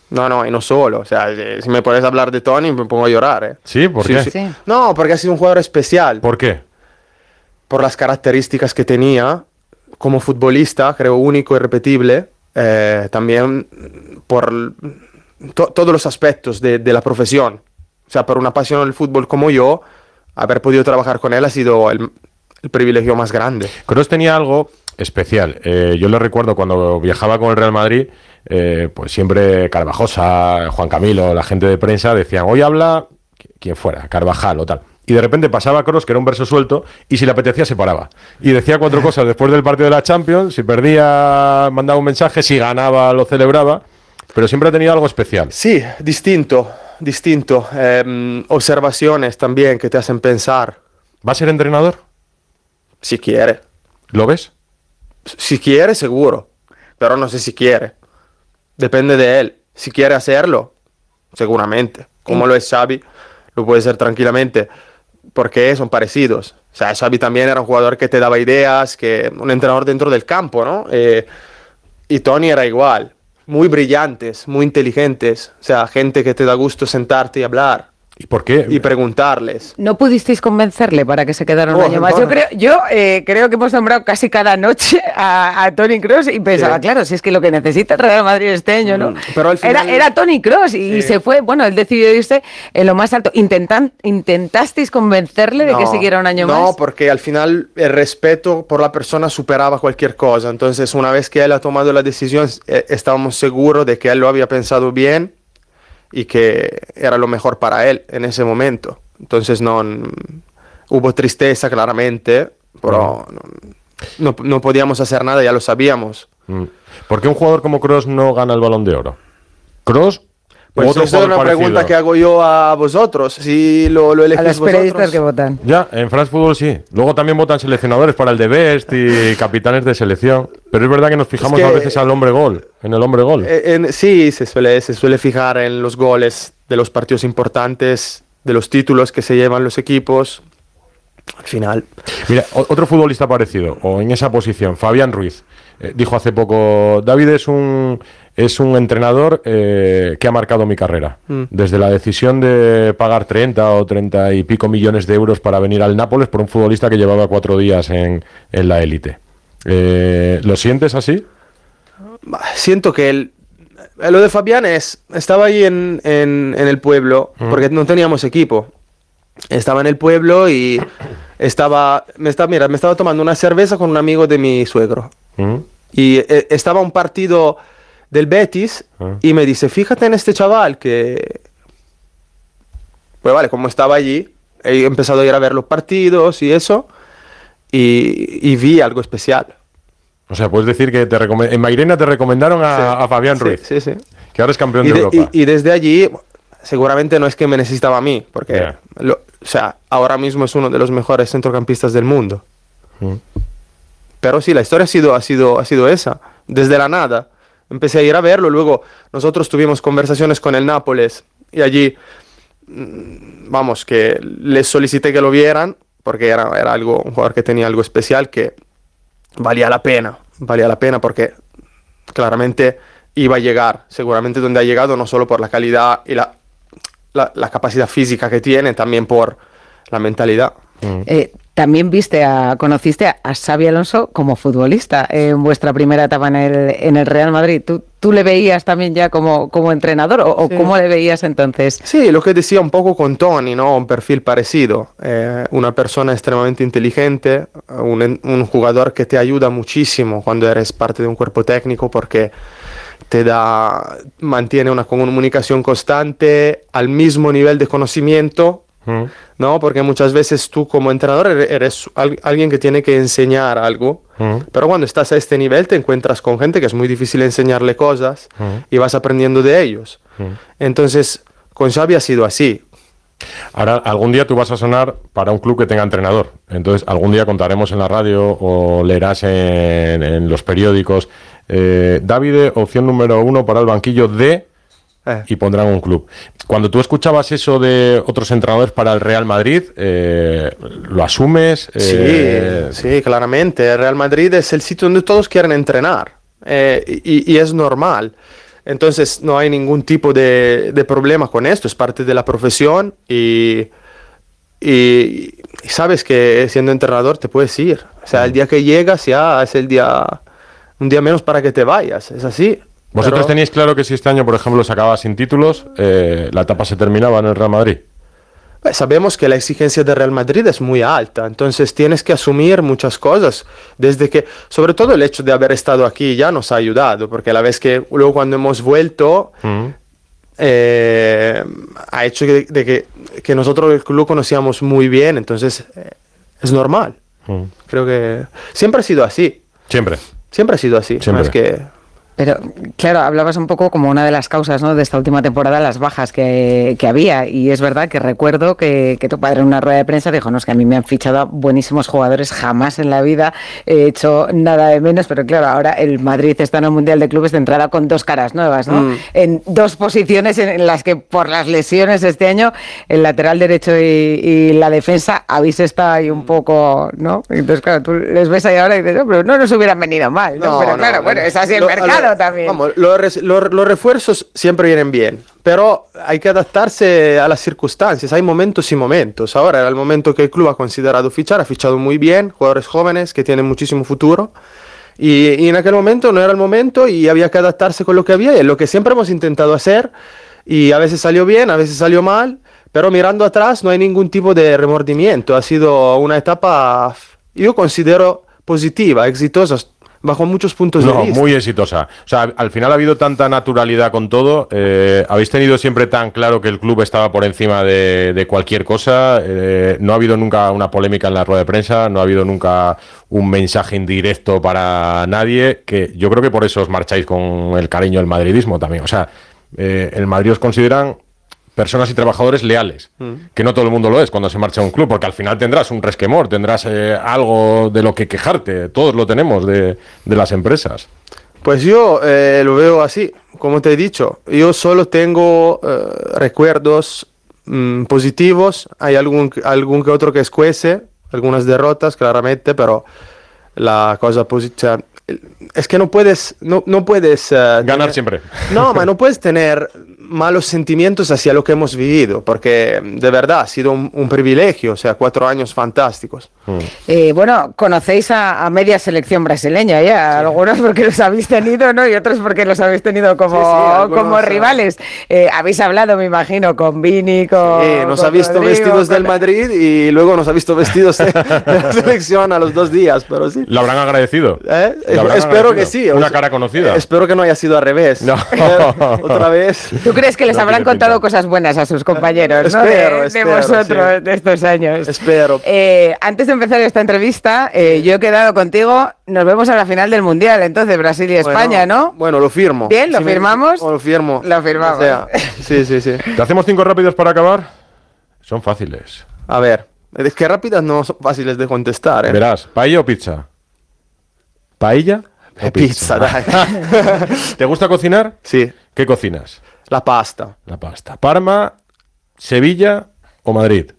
No, no, y no solo. O sea, si me puedes hablar de Toni, me pongo a llorar. ¿eh? ¿Sí? ¿Por sí, qué? Sí. No, porque ha sido un jugador especial. ¿Por qué? Por las características que tenía como futbolista, creo único y repetible. Eh, también por to todos los aspectos de, de la profesión. O sea, por una pasión del fútbol como yo, haber podido trabajar con él ha sido el, el privilegio más grande. Kroos tenía algo especial. Eh, yo lo recuerdo cuando viajaba con el Real Madrid, eh, pues siempre Carvajosa, Juan Camilo, la gente de prensa decían, hoy habla quien fuera, Carvajal o tal. Y de repente pasaba Kroos, que era un verso suelto, y si le apetecía se paraba. Y decía cuatro cosas después del partido de la Champions, si perdía mandaba un mensaje, si ganaba lo celebraba, pero siempre ha tenido algo especial. Sí, distinto, distinto. Eh, observaciones también que te hacen pensar. ¿Va a ser entrenador? Si quiere. ¿Lo ves? Si quiere, seguro. Pero no sé si quiere. Depende de él. Si quiere hacerlo, seguramente. Como lo es Xavi, lo puede ser tranquilamente. Porque son parecidos. O sea, Xavi también era un jugador que te daba ideas, que un entrenador dentro del campo, ¿no? Eh, y Toni era igual. Muy brillantes, muy inteligentes. O sea, gente que te da gusto sentarte y hablar. ¿Y por qué? Y preguntarles. ¿No pudisteis convencerle para que se quedara un Oh, año más? bueno. Yo creo, yo, eh, creo que hemos nombrado casi cada noche a, a Toni Kroos y pensaba, Sí. claro, si es que lo que necesita el Real Madrid este año, ¿no? Mm, pero al final- Era, era Toni Kroos y Sí. se fue, bueno, él decidió irse en lo más alto. Intentan, ¿Intentasteis convencerle de que siguiera un año no, más? porque al final el respeto por la persona superaba cualquier cosa. Entonces, una vez que él ha tomado la decisión, eh, estábamos seguros de que él lo había pensado bien y que era lo mejor para él en ese momento. Entonces, no n- hubo tristeza claramente, pero no, no, no podíamos hacer nada, ya lo sabíamos. Mm. ¿Por qué un jugador como Kroos no gana el Balón de Oro? ¿Kroos? Pues ¿U otro eso es jugador una pregunta parecido? que hago yo a vosotros, si lo, lo A elegís los periodistas vosotros. que votan. Ya, en France Football sí. Luego también votan seleccionadores para el de Best y capitanes de selección. Pero es verdad que nos fijamos Es que- a veces al hombre gol, en el hombre gol. Eh, en- sí, se suele, se suele fijar en los goles de los partidos importantes, de los títulos que se llevan los equipos. Al final. Mira, o- otro futbolista parecido, o en esa posición, Fabián Ruiz, eh, dijo hace poco, David es un, es un entrenador eh, que ha marcado mi carrera. Mm. Desde la decisión de pagar treinta o treinta y pico millones de euros para venir al Nápoles por un futbolista que llevaba cuatro días en, en la élite. Eh, ¿Lo sientes así? Siento que el, eh, lo de Fabián es, estaba ahí en, en, en el pueblo, Mm. porque no teníamos equipo. Estaba en el pueblo y estaba, me estaba, mira, me estaba tomando una cerveza con un amigo de mi suegro. Mm. Y eh, estaba un partido del Betis y me dice, fíjate en este chaval que... Pues vale, como estaba allí, he empezado a ir a ver los partidos y eso, y, y vi algo especial. O sea, puedes decir que te recome- en Mairena te recomendaron a, Sí. a Fabián Sí, Ruiz, sí, sí. que ahora es campeón Y, de de- Europa. y- y desde allí, seguramente no es que me necesitaba a mí, porque Ya. lo- o sea, ahora mismo es uno de los mejores centrocampistas del mundo. Mm. Pero sí, la historia ha sido, ha sido, ha sido esa, desde la nada. Empecé a ir a verlo, luego nosotros tuvimos conversaciones con el Nápoles y allí, mm, vamos, que les solicité que lo vieran, porque era, era algo, un jugador que tenía algo especial que valía la pena, valía la pena porque claramente iba a llegar, seguramente donde ha llegado, no solo por la calidad y la, la, la capacidad física que tiene, también por la mentalidad. Eh, también viste a, conociste a, a Xabi Alonso como futbolista en vuestra primera etapa en el, en el Real Madrid. ¿Tú, tú le veías también ya como, como entrenador o, o Sí. cómo le veías entonces? Sí, lo que decía un poco con Toni, ¿no? Un perfil parecido. Eh, una persona extremadamente inteligente, un, en- un jugador que te ayuda muchísimo cuando eres parte de un cuerpo técnico porque te da, mantiene una comunicación constante al mismo nivel de conocimiento, Mm. ¿no? Porque muchas veces tú como entrenador eres, eres al- alguien que tiene que enseñar algo, Mm. pero cuando estás a este nivel te encuentras con gente que es muy difícil enseñarle cosas Mm. y vas aprendiendo de ellos. Mm. Entonces, con Xavi ha sido así. Ahora, algún día tú vas a sonar para un club que tenga entrenador. Entonces, algún día contaremos en la radio o leerás en, en los periódicos. Eh, Davide, opción número uno para el banquillo de... Eh. Y pondrán un club. Cuando tú escuchabas eso de otros entrenadores para el Real Madrid, eh, ¿lo asumes? Eh, Sí, sí, claramente. El Real Madrid es el sitio donde todos quieren entrenar. Eh, y, y es normal. Entonces no hay ningún tipo de, de problema con esto, es parte de la profesión y, y, y sabes que siendo entrenador te puedes ir. O sea, el día que llegas ya es el día, un día menos para que te vayas, es así. ¿Vosotros Pero, teníais claro que si este año, por ejemplo, se acababa sin títulos, eh, la etapa se terminaba en el Real Madrid? pues, sabemos que la exigencia del Real Madrid es muy alta, entonces tienes que asumir muchas cosas, desde que, sobre todo el hecho de haber estado aquí ya nos ha ayudado, porque la vez que luego cuando hemos vuelto, Mm. eh, ha hecho de, de que, que nosotros el club conocíamos muy bien, entonces eh, es normal. Mm. Creo que siempre ha sido así. Siempre. Siempre ha sido así. Siempre. No es que... Pero, claro, hablabas un poco como una de las causas, ¿no?, de esta última temporada, las bajas que, que había. Y es verdad que recuerdo que, que tu padre en una rueda de prensa dijo, no, es que a mí me han fichado a buenísimos jugadores, jamás en la vida he hecho nada de menos. Pero claro, ahora el Madrid está en el Mundial de Clubes de entrada con dos caras nuevas, ¿no? Mm. En dos posiciones en las que por las lesiones este año, el lateral derecho y, y la defensa, habéis estado ahí un poco, ¿no? Entonces, claro, tú les ves ahí ahora y dices, no, pero no nos hubieran venido mal, ¿no? No, pero no, claro, no, bueno, no. es así el Lo- mercado lo- también. Vamos, los, res- los- los refuerzos siempre vienen bien, pero hay que adaptarse a las circunstancias. Hay momentos y momentos. Ahora era el momento que el club ha considerado fichar, ha fichado muy bien, jugadores jóvenes que tienen muchísimo futuro. Y, y en aquel momento no era el momento y había que adaptarse con lo que había, y es lo que siempre hemos intentado hacer. Y a veces salió bien, a veces salió mal, pero mirando atrás no hay ningún tipo de remordimiento. Ha sido una etapa, yo considero, positiva, exitosa, bajo muchos puntos No, de vista. muy exitosa. O sea, al final ha habido tanta naturalidad con todo. Eh, habéis tenido siempre tan claro que el club estaba por encima de, de cualquier cosa. Eh, no ha habido nunca una polémica en la rueda de prensa, no ha habido nunca un mensaje indirecto para nadie, que yo creo que por eso os marcháis con el cariño del madridismo también. O sea, eh, el Madrid os consideran personas y trabajadores leales, Mm. que no todo el mundo lo es cuando se marcha a un club, porque al final tendrás un resquemor, tendrás eh, algo de lo que quejarte, todos lo tenemos de, de las empresas. Pues yo eh, lo veo así, como te he dicho, yo solo tengo eh, recuerdos mm, positivos, hay algún, algún que otro que escuece, algunas derrotas claramente, pero la cosa positiva es que no puedes, no, no puedes... eh, Ganar tener- siempre. No, ma no puedes tener malos sentimientos hacia lo que hemos vivido, porque de verdad ha sido un, un privilegio, o sea, cuatro años fantásticos. Eh, bueno, conocéis a, a media selección brasileña ya, algunos porque los habéis tenido, ¿no? Y otros porque los habéis tenido como, Sí, sí, algunos, como eh. rivales. Eh, habéis hablado, me imagino, con Vini, con... Eh, nos con ha visto Rodrigo, vestidos con- del Madrid y luego nos ha visto vestidos de, de la selección a los dos días, pero sí. ¿Lo habrán agradecido? ¿Eh? ¿Lo habrán Espero que agradecido? sí. Una O sea, cara conocida. Espero que no haya sido al revés. No. Otra vez. ¿Tú crees que les No habrán tiene contado pinta. cosas buenas a sus compañeros, ¿no? Espero, de, de espero, vosotros, sí. de estos años. Espero. Eh, antes de empezar esta entrevista, eh, yo he quedado contigo, nos vemos a la final del Mundial, entonces Brasil y España, Bueno, ¿no? Bueno, lo firmo. Bien, ¿lo Si me- firmamos? o lo firmo. Lo firmamos. O sea, sí, sí, sí. ¿Te hacemos cinco rápidos para acabar? Son fáciles. A ver, es que rápidas no son fáciles de contestar, ¿eh? Verás, ¿paella o pizza? ¿Paella o Pizza, dai. ¿Te gusta cocinar? Sí. ¿Qué cocinas? La pasta. La pasta. ¿Parma, Sevilla o Madrid?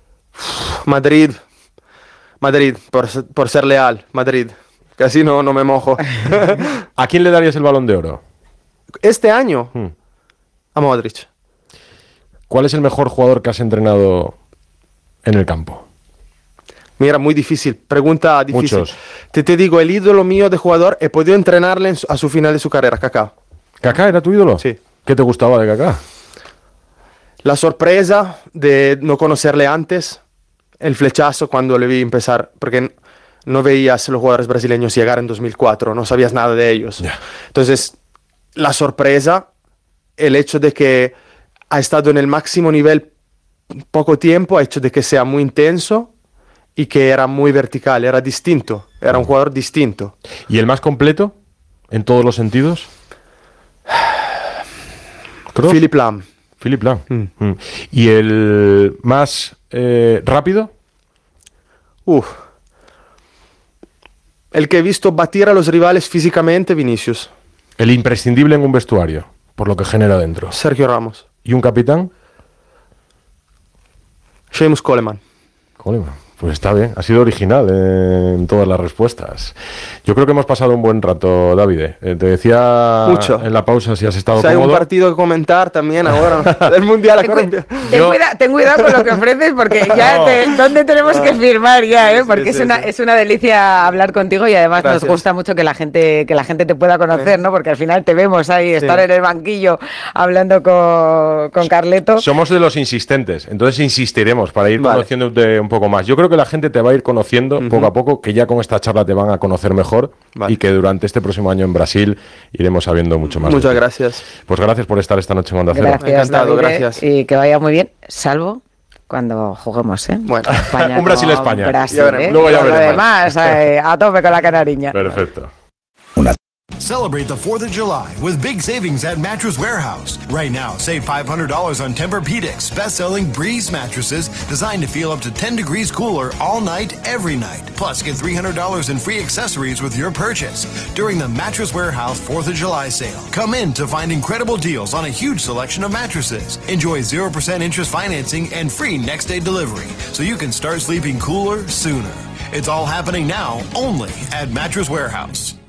Madrid. Madrid, por, ser- por ser leal. Madrid. Casi no, no me mojo. ¿A quién le darías el Balón de Oro? Este año, Hmm. a Modric. ¿Cuál es el mejor jugador que has entrenado en el campo? Mira, muy difícil. Pregunta difícil. Muchos. Te, te digo, el ídolo mío de jugador, he podido entrenarle en su- a su final de su carrera, Kaká. ¿Kaká era tu ídolo? Sí. ¿Qué te gustaba de Kaká? La sorpresa de no conocerle antes, el flechazo cuando le vi empezar, porque n- no veías los jugadores brasileños llegar en dos mil cuatro, no sabías nada de ellos. Entonces, la sorpresa, el hecho de que ha estado en el máximo nivel poco tiempo, ha hecho de que sea muy intenso y que era muy vertical, era distinto, era un jugador distinto. ¿Y el más completo en todos los sentidos? ¿Kroos? Philipp Lahm. Philipp Lahm. Mm. ¿Y el más eh, rápido? Uf. El que he visto batir a los rivales físicamente, Vinicius. El imprescindible en un vestuario, por lo que genera dentro. Sergio Ramos. ¿Y un capitán? Seamus Coleman. Coleman. Pues está bien, ha sido original eh, en todas las respuestas. Yo creo que hemos pasado un buen rato, David. Eh, te decía Mucho. en la pausa si has estado O sea, hay cómodo. un partido que comentar también ahora, del Mundial. Ten, cu- ten, cuida- ten cuidado con lo que ofreces porque ya, No. te, ¿dónde tenemos que firmar ya? Eh? Porque sí, es, sí, una, sí. es una delicia hablar contigo y además Gracias. nos gusta mucho que la gente que la gente te pueda conocer, ¿no? Porque al final te vemos ahí, estar en el banquillo hablando con, con Carleto. Somos de los insistentes, entonces insistiremos para ir Vale. conociéndote un poco más. Yo creo que la gente te va a ir conociendo uh-huh. poco a poco, que ya con esta charla te van a conocer mejor vale. y que durante este próximo año en Brasil iremos sabiendo mucho más. Muchas gracias. Pues gracias por estar esta noche en Onda Cero. Gracias, Encantado, David, gracias. Y que vaya muy bien, salvo cuando juguemos, ¿eh? Bueno, España un Brasil-España. Brasil, Ya veremos. ¿eh? Luego ya Por lo veremos. demás, eh, a tope con la canariña. Perfecto. Celebrate the fourth of July with big savings at Mattress Warehouse. Right now, save five hundred dollars on Tempur-Pedic's best-selling Breeze mattresses designed to feel up to ten degrees cooler all night, every night. Plus, get three hundred dollars in free accessories with your purchase during the Mattress Warehouse fourth of July sale. Come in to find incredible deals on a huge selection of mattresses. Enjoy zero percent interest financing and free next-day delivery so you can start sleeping cooler sooner. It's all happening now only at Mattress Warehouse.